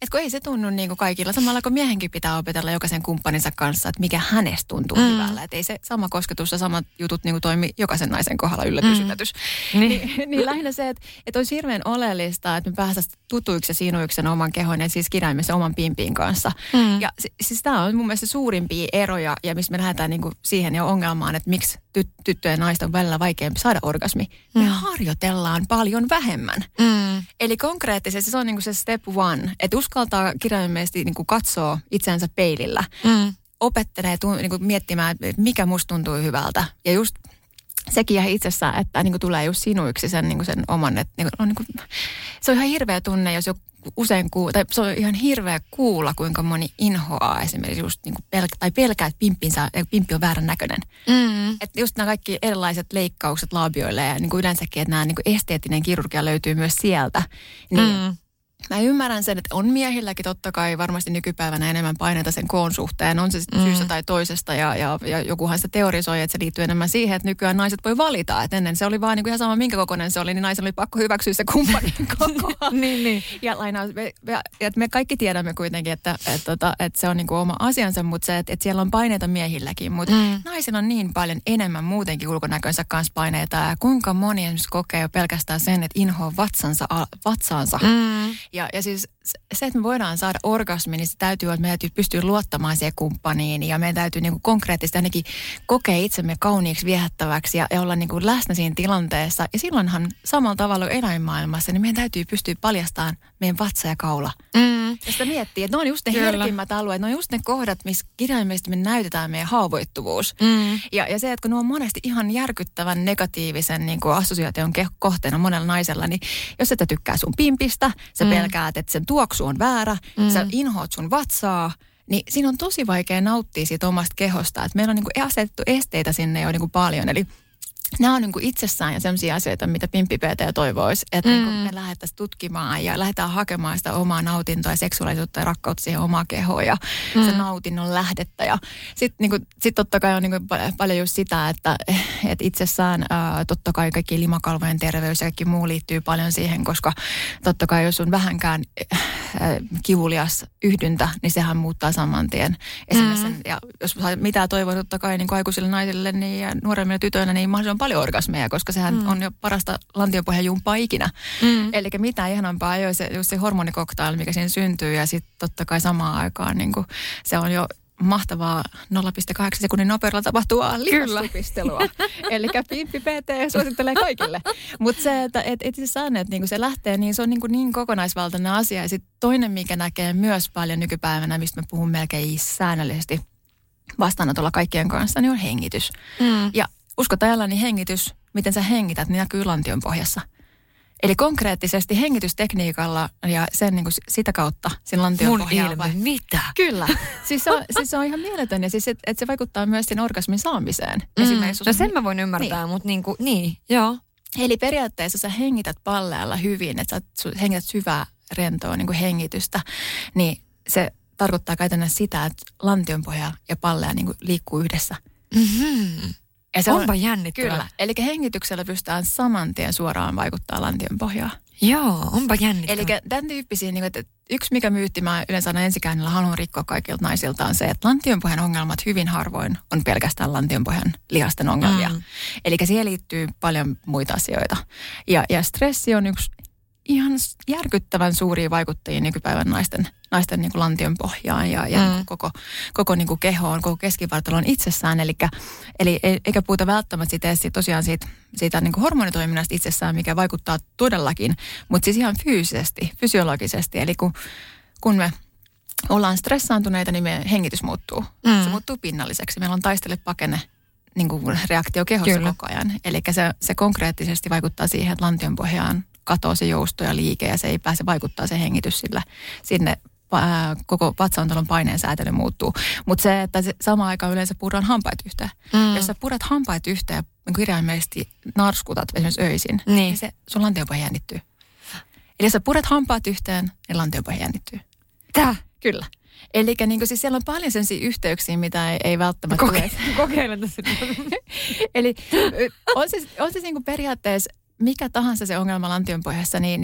Speaker 4: Et kun ei se tunnu niin kuin kaikilla. Samalla kun miehenkin pitää opetella jokaisen kumppaninsa kanssa, että mikä hänestä tuntuu mm. hyvällä. Että ei se sama kosketus ja samat jutut niin kuin toimi jokaisen naisen kohdalla yllätys, mm. yllätys. Niin. Ni, niin lähinnä se, että, että olisi hirveän oleellista, että me päästäisiin tutuiksi ja sinuiksi sen oman kehon ja siis kirjaimessa oman pimpin kanssa. Mm. Ja siis tämä on mun mielestä suurimpia eroja ja missä me lähdetään niin kuin siihen jo ongelmaan, että miksi ty- tyttöjen ja naisten on välillä vaikeampi saada orgasmi. Mm. Me harjoitellaan paljon vähemmän. Mm. Eli konkreettisesti se on niin kuin se step one, että uskaltaa kirjaimellisesti niin kuin katsoa itseänsä peilillä. Mm. Opettelee tu- niin kuin miettimään, mikä musta tuntuu hyvältä. Ja just sekin ihan itsessään, että niin kuin tulee just sinuiksi sen, niin kuin sen oman. Että, niin kuin, on, niin kuin, se on ihan hirveä tunne, jos joku usein kuulla, tai se on ihan hirveä kuulla, kuinka moni inhoaa esimerkiksi just niin kuin pelkä, tai pelkää, että pimppinsä, pimppi on väärän näköinen. Mm. Että just nämä kaikki erilaiset leikkaukset labioille ja niin kuin yleensäkin, että nämä niin kuin esteettinen kirurgia löytyy myös sieltä. Niin mm. Mä ymmärrän sen, että on miehilläkin totta kai varmasti nykypäivänä enemmän paineita sen koon suhteen. On se sitten mm. syystä tai toisesta ja, ja, ja jokuhan sitä teorisoi, että se liittyy enemmän siihen, että nykyään naiset voi valita. Että ennen se oli vaan niin kuin ihan sama minkä kokoinen se oli, niin naisen oli pakko hyväksyä se kumppanin koko. niin, niin. Ja lainaus, me, me, me kaikki tiedämme kuitenkin, että, että, että, että se on niin kuin oma asiansa, mutta se, että, että siellä on paineita miehilläkin. Mutta mm. naisilla on niin paljon enemmän muutenkin ulkonäkönsä kanssa paineita. Ja kuinka moni esimerkiksi kokee jo pelkästään sen, että inhoaa vatsansa, vatsaansa. Mm. Ja, ja siis se, että me voidaan saada orgasmi, niin se täytyy, että me täytyy pystyä luottamaan siihen kumppaniin. Ja meidän täytyy niin kuin konkreettisesti ainakin kokea itsemme kauniiksi, viehättäväksi ja, ja olla niin kuin läsnä siinä tilanteessa. Ja silloinhan samalla tavalla kuin eläinmaailmassa, niin meidän täytyy pystyä paljastamaan meidän vatsa ja kaula. Mm. Ja sitä miettii, että ne on just ne Kyllä. herkimmät alueet, ne on just ne kohdat, missä kirjaimellisesti me näytetään meidän haavoittuvuus. Mm. Ja, ja se, että kun ne on monesti ihan järkyttävän negatiivisen niin kuin assosiaation kohteena monella naisella, niin jos sä tykkää sun pimpistä, sä mm. pelkäät, että sen tuoksu on väärä, mm. sä inhoat sun vatsaa, niin siinä on tosi vaikea nauttia siitä omasta kehosta. Että meillä on niin kuin asetettu esteitä sinne jo niin kuin paljon, eli nämä on niin kuin itsessään ja sellaisia asioita, mitä Pimppi P T toivoisi, että mm. niin kuin me lähdettäisiin tutkimaan ja lähdetään hakemaan sitä omaa nautintoa ja seksuaalisuutta ja rakkautta siihen omaan kehoon ja mm. sen nautinnon lähdettä. Ja sitten niin sit totta kai on niin kuin paljon just sitä, että, että itsessään ää, totta kai kaikki limakalvojen terveys ja kaikki muu liittyy paljon siihen, koska totta kai jos on vähänkään ää, kivulias yhdyntä, niin sehän muuttaa saman tien. Esimerkiksi mm. ja jos mitään toivoo totta kai niin kuin aikuisille naisille niin, ja nuoremmille tytöille, niin mahdollisimman paljon orgasmeja, koska sehän mm. on jo parasta lantiopohjajumppaa ikinä. Mm. Eli mitään ihanampaa ei ole se, just se hormonikoktail, mikä siinä syntyy ja sitten totta kai samaan aikaan niin kuin, se on jo mahtavaa nolla pilkku kahdeksan sekunnin nopeudella tapahtuvaa lihassupistelua. Eli Pimppi P T suosittelee kaikille. Mutta se, että et, et se saan, että niinku se lähtee, niin se on niinku niin kokonaisvaltainen asia. Ja sitten toinen, mikä näkee myös paljon nykypäivänä, mistä me puhun melkein säännöllisesti vastaanotolla kaikkien kanssa, niin on hengitys. Mm. Ja uskotajalla niin hengitys, miten sä hengität, niin näkyy lantion pohjassa. Eli konkreettisesti hengitystekniikalla ja sen niin kuin sitä kautta sen lantion pohjalla.
Speaker 3: Mun mitä?
Speaker 4: Kyllä. Siis se on, siis se on ihan mieletön ja siis, että et se vaikuttaa myös sen orgasmin saamiseen.
Speaker 3: Mm. Esimerkiksi, no sen mä voin ymmärtää, niin. mutta niin kuin, niin, joo.
Speaker 4: Eli periaatteessa sä hengität palleella hyvin, että sä hengität syvää rentoa niin kuin hengitystä, niin se tarkoittaa käytännössä sitä, että lantion pohja ja pallea niin kuin liikkuu yhdessä.
Speaker 3: Mm-hmm. Ja se onpa on, jännittävää.
Speaker 4: Kyllä. Eli hengityksellä pystytään saman tien suoraan vaikuttaa lantion pohjaan.
Speaker 3: Joo, onpa jännittävää.
Speaker 4: Eli tämän tyyppisiä, niin että yksi mikä myytti mä yleensä aina ensikäynnillä haluan rikkoa kaikilta naisilta on se, että lantionpohjan ongelmat hyvin harvoin on pelkästään lantionpohjan lihasten ongelmia. Mm. Eli siihen liittyy paljon muita asioita. Ja, ja stressi on yksi ihan järkyttävän suuria vaikuttajia nykypäivän naisten, naisten niin kuin lantion pohjaan ja, ja mm. koko, koko niin kuin kehoon, koko keskivartalon itsessään. Elikkä, eli eikä puhuta välttämättä siitä, siitä tosiaan siitä, siitä niin kuin hormonitoiminnasta itsessään, mikä vaikuttaa todellakin, mutta siis ihan fyysisesti, fysiologisesti. Eli kun, kun me ollaan stressaantuneita, niin meidän hengitys muuttuu. Mm. Se muuttuu pinnalliseksi. Meillä on taistele-pakene niin kuin reaktio kehossa Kyllä. koko ajan. Eli se, se konkreettisesti vaikuttaa siihen, että lantion pohjaan katoo se jousto ja liike ja se ei pääse vaikuttaa se hengitys sillä sinne ää, koko vatsaantalon paineen säätely muuttuu. Mutta se, että se, samaan aikaan yleensä puretaan hampaat yhteen. Mm. Jos sä puret hampaat yhteen ja kirjaimellisesti narskutat esimerkiksi öisin, niin, niin se sun lantiopohja jännittyy. Eli jos sä puret hampaat yhteen, niin lantiopohja jännittyy.
Speaker 3: Tää?
Speaker 4: Kyllä. Eli niin siis siellä on paljon sellaisia yhteyksiä, mitä ei, ei välttämättä...
Speaker 3: Koke- Kokeilen tässä.
Speaker 4: Eli on se, on se niin kuin periaatteessa mikä tahansa se ongelma lantion pohjassa, niin, niin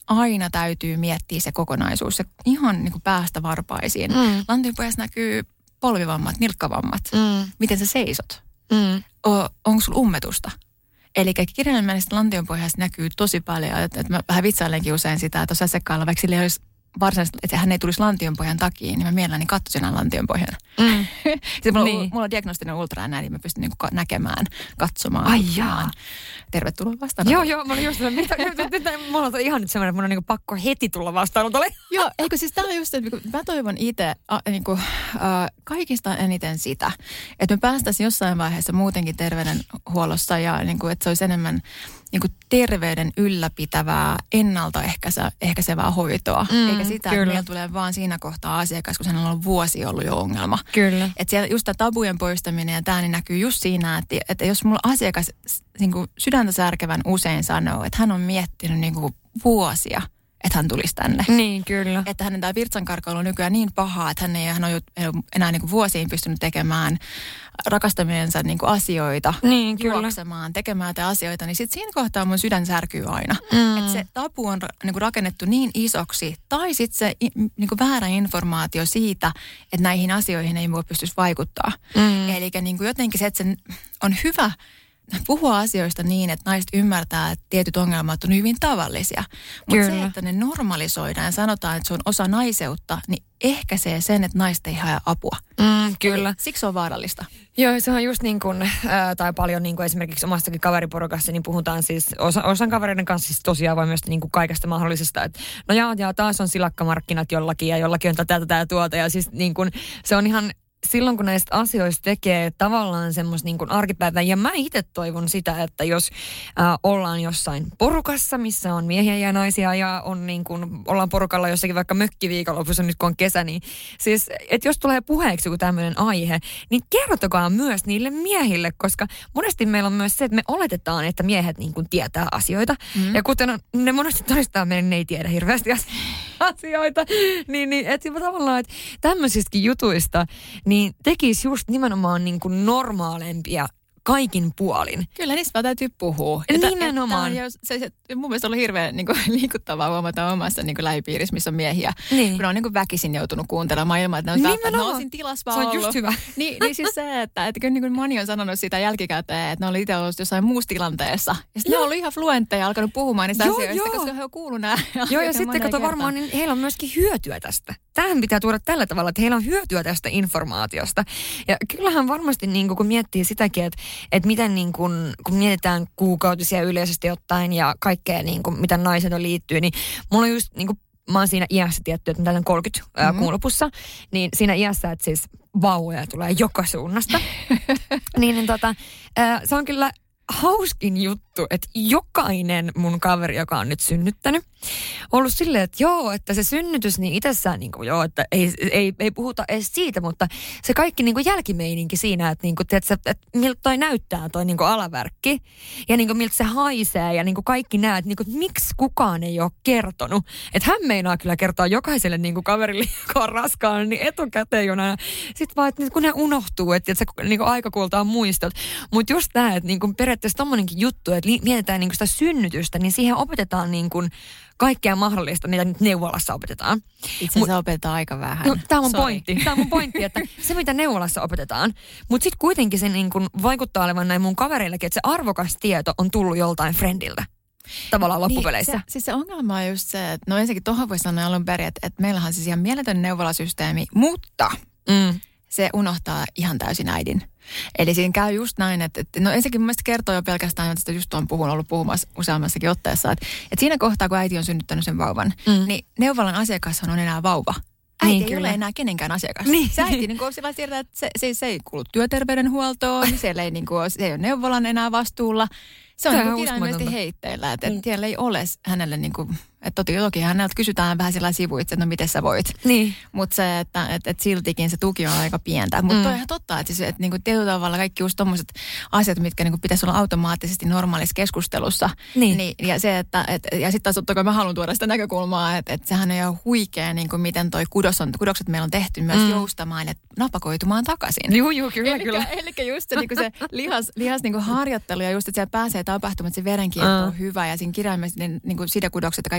Speaker 4: aina täytyy miettiä se kokonaisuus, se ihan niin kuin päästä varpaisiin. Mm. Lantionpohjassa näkyy polvivammat, nilkkavammat. Mm. Miten sä seisot? Mm. Onko sulla ummetusta? Eli kirjaimellisesti lantionpohjassa näkyy tosi paljon, että, että mä vähän vitsailenkin usein sitä, että jos asiakkaalla vaikka sillä ei olisi varsinaisesti, että hän ei tulisi lantionpohjan takia, niin mä mielelläni katsoisin hänen lantionpohjan. Mm. Sitten mulla, niin. mulla on diagnostinen ultraääni, niin mä pystyn niinku näkemään, katsomaan.
Speaker 3: Ai jaa.
Speaker 4: Tervetuloa vastaan.
Speaker 3: Joo, joo, mä olin just, mitä, mulla on ihan nyt semmoinen, että mun on niinku pakko heti tulla vastaan.
Speaker 4: Joo, eikö siis tää on just, että mä toivon itse niinku, äh, kaikista eniten sitä, että me päästäisiin jossain vaiheessa muutenkin terveydenhuollossa ja niinku, että se olisi enemmän niinku terveyden ylläpitävää, ennaltaehkäisevää hoitoa. Mm, eikä sitä, kyllä. Että meillä tulee vaan siinä kohtaa asiakas, kun hänellä on vuosi ollut jo ongelma.
Speaker 3: Kyllä.
Speaker 4: Että siellä just tämä tabujen poistaminen ja tämä niin näkyy just siinä, että, että jos mulla asiakas niin kuin sydäntä särkevän usein sanoo, että hän on miettinyt niin kuin vuosia, että hän tulisi tänne.
Speaker 3: Niin, kyllä.
Speaker 4: Että hänen tämä virtsankarkailu on nykyään niin pahaa, että hän ei, hän on jo enää niin kuin vuosiin pystynyt tekemään rakastamiensa niin kuin asioita,
Speaker 3: niin,
Speaker 4: juoksemaan, tekemään näitä asioita, niin sitten siinä kohtaa mun sydän särkyy aina. Mm. Että se tabu on niin kuin rakennettu niin isoksi, tai sitten se niin kuin väärä informaatio siitä, että näihin asioihin ei voi pystyisi vaikuttaa. Mm. Eli niin kuin jotenkin se, että se on hyvä puhua asioista niin, että naiset ymmärtää, että tietyt ongelmat on hyvin tavallisia. Mutta se, että ne normalisoidaan ja sanotaan, että se on osa naiseutta, niin ehkäisee sen, että naiset ei hae apua.
Speaker 3: Mm, kyllä.
Speaker 4: Eli siksi se on vaarallista.
Speaker 3: Joo, se on just niin kuin, äh, tai paljon niin kuin esimerkiksi omastakin kaveriporukassa, niin puhutaan siis osa, osan kavereiden kanssa siis tosiaan voi myös niin kuin kaikesta mahdollisesta, että no jaa, jaa, taas on silakkamarkkinat jollakin ja jollakin on tätä, tätä tuota ja siis niin kuin se on ihan silloin kun näistä asioista tekee tavallaan semmoista niin kuin arkipäivää, ja mä itse toivon sitä, että jos äh, ollaan jossain porukassa, missä on miehiä ja naisia ja on niin kuin, ollaan porukalla jossakin vaikka mökkiviikonlopussa nyt kun on kesä, niin siis, että jos tulee puheeksi joku tämmöinen aihe, niin kertokaa myös niille miehille, koska monesti meillä on myös se, että me oletetaan, että miehet niin kuin tietää asioita, mm. ja kuten ne monesti todistaa meidän, ne ei tiedä hirveästi asioita, niin, niin että tavallaan, että tämmöisistä jutuista, niin tekisi just nimenomaan niin kuin normaalempia kaikin puolin.
Speaker 4: Kyllä, niistä vaan täytyy puhua.
Speaker 3: Nimenomaan.
Speaker 4: Ja se, se, se, mun mielestä on ollut hirveän niin kuin, liikuttavaa huomata omassa niin kuin lähipiirissä, missä on miehiä. Niin. Kun on niin kuin väkisin joutunut kuuntelemaan ilman, että ne on välttämättä nousin tilas vaan
Speaker 3: ollut. Se on just hyvä.
Speaker 4: Niin, niin siis se, että, että kyllä niin kuin moni on sanonut sitä jälkikäteen, että ne oli itse ollut jossain muussa tilanteessa. Ja sitten ne on ollut ihan fluentteja ja alkanut puhumaan niistä joo, asioista, joo. koska he on kuullut nämä.
Speaker 3: Joo, ja sitten kato varmaan, niin heillä on myöskin hyötyä tästä. Tähän pitää tuoda tällä tavalla, että heillä on hyötyä tästä informaatiosta. Ja kyllähän varmasti, niin kuin, kun miettii sitäkin, että, että miten niin kun, kun mietitään kuukautisia yleisesti ottaen ja kaikkea, niin kuin, mitä naiset on liittyy, niin mulla on just, niin kuin, mä oon siinä iässä tietty, että mitä on kolmekymmentä mm-hmm. kuun lopussa, niin siinä iässä, että siis vauvoja tulee joka suunnasta. niin, niin tota, se on kyllä hauskin juttu, että jokainen mun kaveri, joka on nyt synnyttänyt, on ollut silleen, että joo, että se synnytys niin itsessään, niin kuin joo, että ei, ei, ei puhuta edes siitä, mutta se kaikki niin kuin jälkimeininki siinä, että, niin kuin, tiedätkö, että miltä toi näyttää toi niin kuin alavärkki ja niin kuin, miltä se haisee ja niin kuin kaikki näet, niin kuin, että miksi kukaan ei ole kertonut. Että hän meinaa kyllä kertoa jokaiselle niin kuin kaverille, joka on raskaan, niin etukäteen jona. Sitten vaan, että kun ne unohtuu, että, että se niin kuin aika kultaa muistot. Mutta just tämä, että niin kuin periaatteessa tommonenkin juttu, että mietitään niin kuin sitä synnytystä, niin siihen opetetaan niin kuin kaikkea mahdollista, mitä nyt neuvolassa opetetaan.
Speaker 4: Itse asiassa opetetaan aika vähän.
Speaker 3: No, tämä on mun pointti. Tämä on mun pointti, että se mitä neuvolassa opetetaan, mutta sitten kuitenkin se niin kun vaikuttaa olevan näin mun kavereillekin, että se arvokas tieto on tullut joltain friendiltä. Tavallaan loppupeleissä.
Speaker 4: Niin, se, siis se ongelma on just se, että no ensinnäkin tuohon voi sanoa alun perin, että, että meillähän on siis ihan mieletön neuvolasysteemi, mutta mm. se unohtaa ihan täysin äidin. Eli siinä käy just näin, että, että no ensinnäkin mun mielestä kertoo jo pelkästään, että just tuon puhun ollut puhumassa useammassakin otteessa, että, että siinä kohtaa, kun äiti on synnyttänyt sen vauvan, mm. niin neuvolan asiakas on enää vauva. Äiti niin, ei kyllä. ole enää kenenkään asiakas. Niin. Se äiti niin kuin, sillä tiedetään, että se, se, se ei kuulu työterveydenhuoltoon, siellä ei, niin kuin, se ei ole neuvolan enää vastuulla. Se on niin kirjaimellisesti heitteillä, että, että siellä ei ole hänelle niin kuin, että toki, toki häneltä kysytään vähän sillä sivuitse, että no miten sä voit. Niin. Mutta se, että, että, että siltikin se tuki on aika pientä. Mutta mm. toi on ihan totta, että, siis, että niin kuin tietyllä tavalla kaikki just tommoset asiat, mitkä niin kuin pitäisi olla automaattisesti normaalissa keskustelussa. Niin. Niin, ja se, että, että ja sitten taas totta kai mä haluan tuoda sitä näkökulmaa, että, että sehän ei ole huikea, niin kuin miten toi kudos on, kudokset meillä on tehty myös mm. joustamaan ja napakoitumaan takaisin.
Speaker 3: Joo, joo, kyllä,
Speaker 4: elikkä,
Speaker 3: kyllä.
Speaker 4: Eli just se, niin kuin se lihas, lihas niin kuin harjoittelu ja just, että siellä pääsee tapahtumaan, että se verenkierto mm. on hyvä ja siinä kirjaimellisesti niin kuin sidekudokset ja kaikki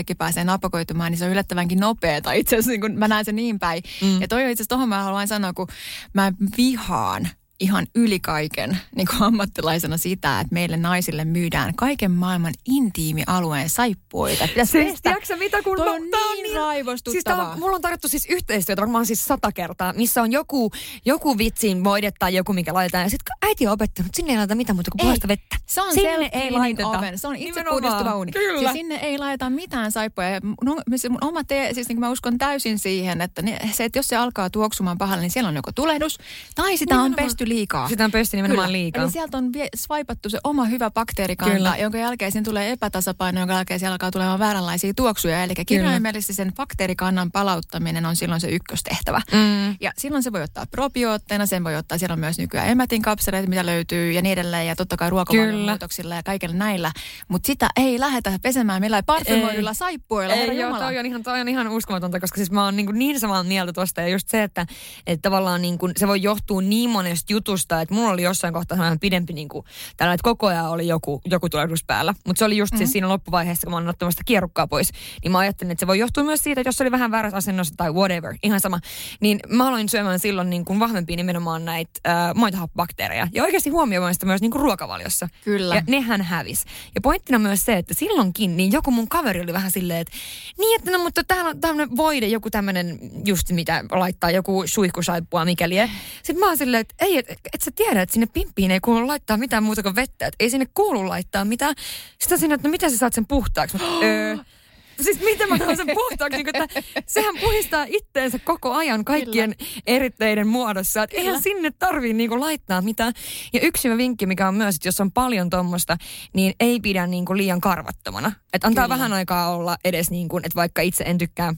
Speaker 4: kaikki pääsee napakoitumaan, niin se on yllättävänkin nopeeta. Itse asiassa niin kun mä näen sen niin päin. Mm. Ja toi on itse asiassa, tohon mä haluan sanoa, kun mä vihaan ihan yli kaiken niin kuin ammattilaisena sitä, että meille naisille myydään kaiken maailman intiimialueen saippuoita.
Speaker 3: Siis tiedätkö mitä, kun
Speaker 4: toi
Speaker 3: mä,
Speaker 4: on niin, niin raivostuttavaa.
Speaker 3: Siis on, mulla on tarjottu siis yhteistyötä varmaan siis sata kertaa, missä on joku, joku vitsin voide tai joku, mikä laitetaan. Ja sitten äiti on opettanut, sinne ei laiteta mitään muuta kuin puhasta vettä.
Speaker 4: Se on
Speaker 3: sinne ei laiteta.
Speaker 4: Oven. Se on itse puhdistuva uuni. Siis sinne ei laiteta mitään saippuja. No, mun oma tee, siis niin mä uskon täysin siihen, että ne, se, että jos se alkaa tuoksumaan pahalle, niin siellä on joko tulehdus tai sitä nimenomaan on pesty liikaa.
Speaker 3: Sitä on pesty nimenomaan Kyllä. liikaa.
Speaker 4: Eli sieltä on vie, swipattu se oma hyvä bakteerikanta, Kyllä. jonka jälkeen siinä tulee epätasapaino, jonka jälkeen siellä alkaa tulemaan vääränlaisia tuoksuja. Eli kirjaimellisesti sen bakteerikannan palauttaminen on silloin se ykköstehtävä. Mm. Ja silloin se voi ottaa probiootteina, sen voi ottaa, siellä on myös nykyään emätin kapseleita, mitä löytyy ja niin edelleen. Ja totta kai ruokavaliomuutoksilla ja kaikilla näillä. Mutta sitä ei lähdetä pesemään millään parfymoidulla saippuilla.
Speaker 3: Ei, joo, toi on, ihan, toi on ihan uskomatonta, koska siis mä oon niin, niin samaa mieltä tuosta. Ja just se, että, että tavallaan niin kuin, se voi johtua niin monesta jutusta, että mulla oli jossain kohtaa sellainen pidempi niin kuin, tällä, että koko ajan oli joku, joku tulehdus päällä. Mutta se oli just mm-hmm. siis siinä loppuvaiheessa, kun mä oon ottamasta kierrukkaa pois. Niin mä ajattelin, että se voi johtua myös siitä, että jos se oli vähän väärässä asennossa tai whatever, ihan sama. Niin mä aloin syömään silloin niin kuin vahvempia nimenomaan näitä äh, maitohappobakteereja. Ja oikeasti huomioimaan sitä myös niin kuin ruokavaliossa.
Speaker 4: Kyllä.
Speaker 3: Ja nehän hävis. Ja pointtina myös se, että silloinkin niin joku mun kaveri oli vähän silleen, että niin, että no, mutta täällä on tämmöinen voide, joku tämmöinen just mitä laittaa, joku suihkusaippua mikäli. Sitten mä oon silleen, että ei, et, et sä tiedä, että sinne pimppiin ei kuulu laittaa mitään muuta kuin vettä. Että ei sinne kuulu laittaa mitään. Sitten sinne, että no miten sä saat sen puhtaaksi? Mä, öö. Siis miten mä saan sen puhtaaksi? Niin, että sehän puhistaa itteensä koko ajan kaikkien Kyllä. eritteiden muodossa. Että eihän sinne tarvii niinku laittaa mitään. Ja yksi hyvä vinkki, mikä on myös, että jos on paljon tuommoista, niin ei pidä niinku liian karvattomana. Että antaa Kyllä. vähän aikaa olla edes niin kuin, että vaikka itse en tykkää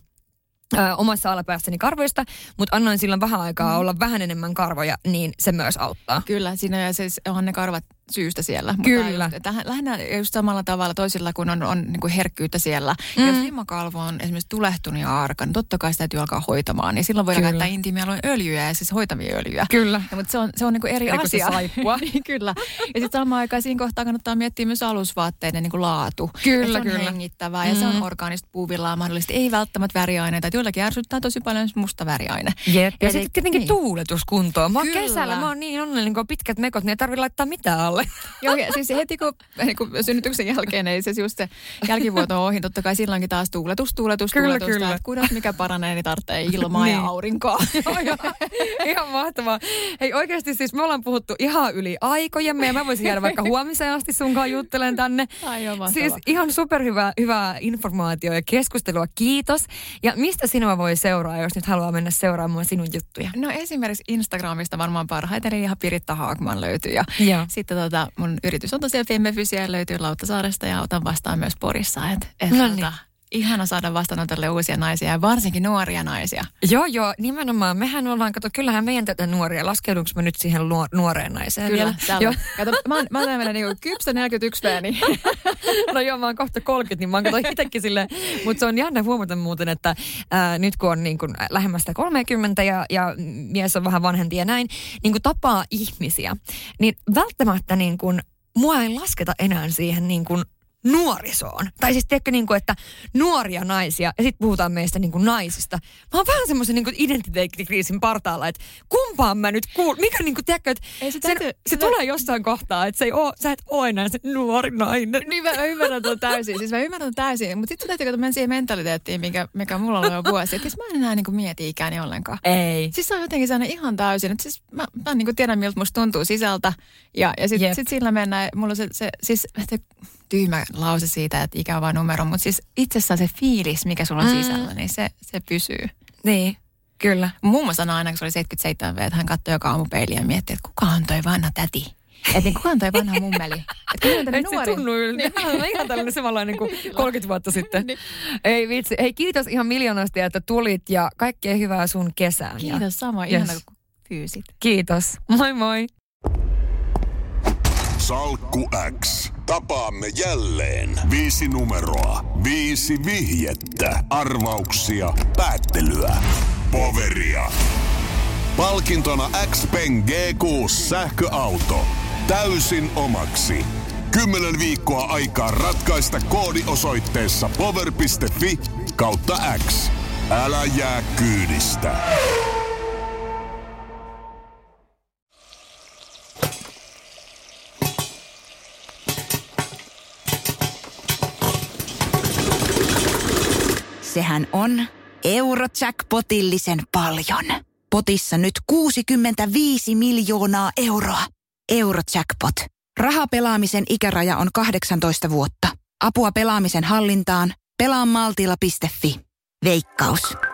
Speaker 3: Ö, omassa alapäässäni karvoista, mutta annoin silloin vähän aikaa mm. olla vähän enemmän karvoja, niin se myös auttaa.
Speaker 4: Kyllä, siinä ja siis onhan ne karvat syystä siellä.
Speaker 3: Kyllä.
Speaker 4: Mutta just, lähinnä just samalla tavalla toisilla, kun on, on niin kuin herkkyyttä siellä. Mm. Jos limakalvo on esimerkiksi tulehtunut ja arka, niin totta kai sitä täytyy alkaa hoitamaan. Niin silloin voidaan käyttää intiimialueen öljyjä ja siis hoitavia öljyjä.
Speaker 3: Kyllä.
Speaker 4: Ja, mutta se on, se on niin kuin eri
Speaker 3: Eriko
Speaker 4: asia.
Speaker 3: Se saippua.
Speaker 4: Niin, kyllä. Ja sitten samaan aikaan siinä kohtaa kannattaa miettiä myös alusvaatteiden niin kuin laatu.
Speaker 3: Kyllä,
Speaker 4: ja se on
Speaker 3: kyllä.
Speaker 4: hengittävää ja mm. se on orgaanista puuvillaa mahdollisesti. Ei välttämättä väriaineita. Joillakin ärsyttää tosi paljon musta väriaine.
Speaker 3: Jep. Ja
Speaker 4: Eli,
Speaker 3: sitten tietenkin niin. tuuletuskuntoon. Mä oon
Speaker 4: Kyllä.
Speaker 3: kesällä, mä oon niin onnellinen, kun on pitkät mekot, niin ei tarvitse laittaa mitään alle.
Speaker 4: Joo, ja siis heti kun, kun synnytyksen jälkeen, ei se just se jälkivuoto on ohi. Totta kai silloinkin taas tuuletus, tuuletus,
Speaker 3: kyllä,
Speaker 4: tuuletus.
Speaker 3: Kyllä.
Speaker 4: Kudas mikä paranee, niin tarvitsee ilmaa niin. ja aurinkoa.
Speaker 3: Joo, joo. Ihan mahtavaa. Hei oikeasti siis me ollaan puhuttu ihan yli aikojemme ja mä voisin jäädä vaikka huomiseen asti sunkaan juttelen tänne.
Speaker 4: Ai joo, mahtavaa.
Speaker 3: Siis ihan superhyvää hyvää informaatiota ja keskustelua. Kiitos. Ja mistä sinua voi seuraa, jos nyt haluaa mennä seuraamaan sinun juttuja?
Speaker 4: No esimerkiksi Instagramista varmaan parhaiten, eli ihan Piritta Haagman löytyy. Ja
Speaker 3: Joo.
Speaker 4: sitten tota, mun yritys on tosiaan Femmefysiä, löytyy Lauttasaaresta ja otan vastaan myös Porissa. Et, et
Speaker 3: no
Speaker 4: tota,
Speaker 3: niin.
Speaker 4: ihana saada vastaanotolle uusia naisia ja varsinkin nuoria naisia.
Speaker 3: Joo, joo, nimenomaan. Mehän ollaan, kato, kyllähän meidän tätä nuoria. Laskeudunko me nyt siihen luo, nuoreen naiseen
Speaker 4: Kyllä,
Speaker 3: vielä?
Speaker 4: Kato, mä oon, mä oon tämmöinen niinku kypsä neljäkymmentäyksi V, niin.
Speaker 3: No joo, mä oon kohta kolmekymmentä, niin mä oon kato itsekin silleen. Mutta se on jännä huomata muuten, että ää, nyt kun on niin kuin lähemmästä kolmekymmentä ja, ja mies on vähän vanhempi ja näin, niin kuin tapaa ihmisiä, niin välttämättä niin kuin mua ei lasketa enää siihen niin kuin nuorisoon. Tai siis tiedätkö, niin kuin, että nuoria naisia, ja sitten puhutaan meistä niin kuin naisista. Mä oon vähän semmoisen niin kuin identiteettikriisin partaalla, että kumpaan mä nyt kuul... Mikä niin kuin, tiedätkö, että
Speaker 4: ei se,
Speaker 3: sen,
Speaker 4: täytyy,
Speaker 3: se
Speaker 4: sitä...
Speaker 3: tulee jossain kohtaa, että se ei oo, sä et oo enää se nuori nainen.
Speaker 4: Niin mä ymmärrän tuon täysin. Siis mä ymmärrän täysin. Mutta sitten täytyy mennä siihen mentaliteettiin, mikä, mikä mulla on jo vuosi. Että mä en enää niin kuin mieti ikääni ollenkaan.
Speaker 3: Ei.
Speaker 4: Siis se on jotenkin sellainen ihan täysin. Että siis mä, mä niin kuin tiedän, miltä musta tuntuu sisältä. Ja, ja sitten sit sillä mennään. Mulla on se, se siis... Että tyhmä lause siitä, että ikä on vaan numero, mutta siis itsessään se fiilis, mikä sulla on mm. sisällä, niin se, se pysyy.
Speaker 3: Niin, kyllä.
Speaker 4: Mummo sanoi aina, kun se oli seitsemänkymmentäseitsemän vuotta, että hän katsoi joka aamu peiliä ja mietti, että kuka on toi vanha täti? Että niin, kuka on toi vanha mummeli? Että kuka on toi nuori?
Speaker 3: Se tunnu yli. Niin. Hän on ihan tällainen samanlainen kuin kolmekymmentä vuotta sitten. Niin. Ei vitsi. Hei, kiitos ihan miljoonasti, että tulit ja kaikkea hyvää sun kesään.
Speaker 4: Kiitos ja... sama. Yes. Ihana, kun pyysit.
Speaker 3: Kiitos. Moi moi.
Speaker 1: Salkku X. Tapaamme jälleen. Viisi numeroa. Viisi vihjettä. Arvauksia. Päättelyä. Poveria. Palkintona X-Pen G kuusi sähköauto. Täysin omaksi. Kymmenen viikkoa aikaa ratkaista koodi osoitteessa power piste fi kautta X. Älä jää kyydistä.
Speaker 5: Sehän on Eurojackpotillisen paljon. Potissa nyt kuusikymmentäviisi miljoonaa euroa. Eurojackpot. Rahapelaamisen ikäraja on kahdeksantoista vuotta. Apua pelaamisen hallintaan. pelaa maltilla piste fi. Veikkaus.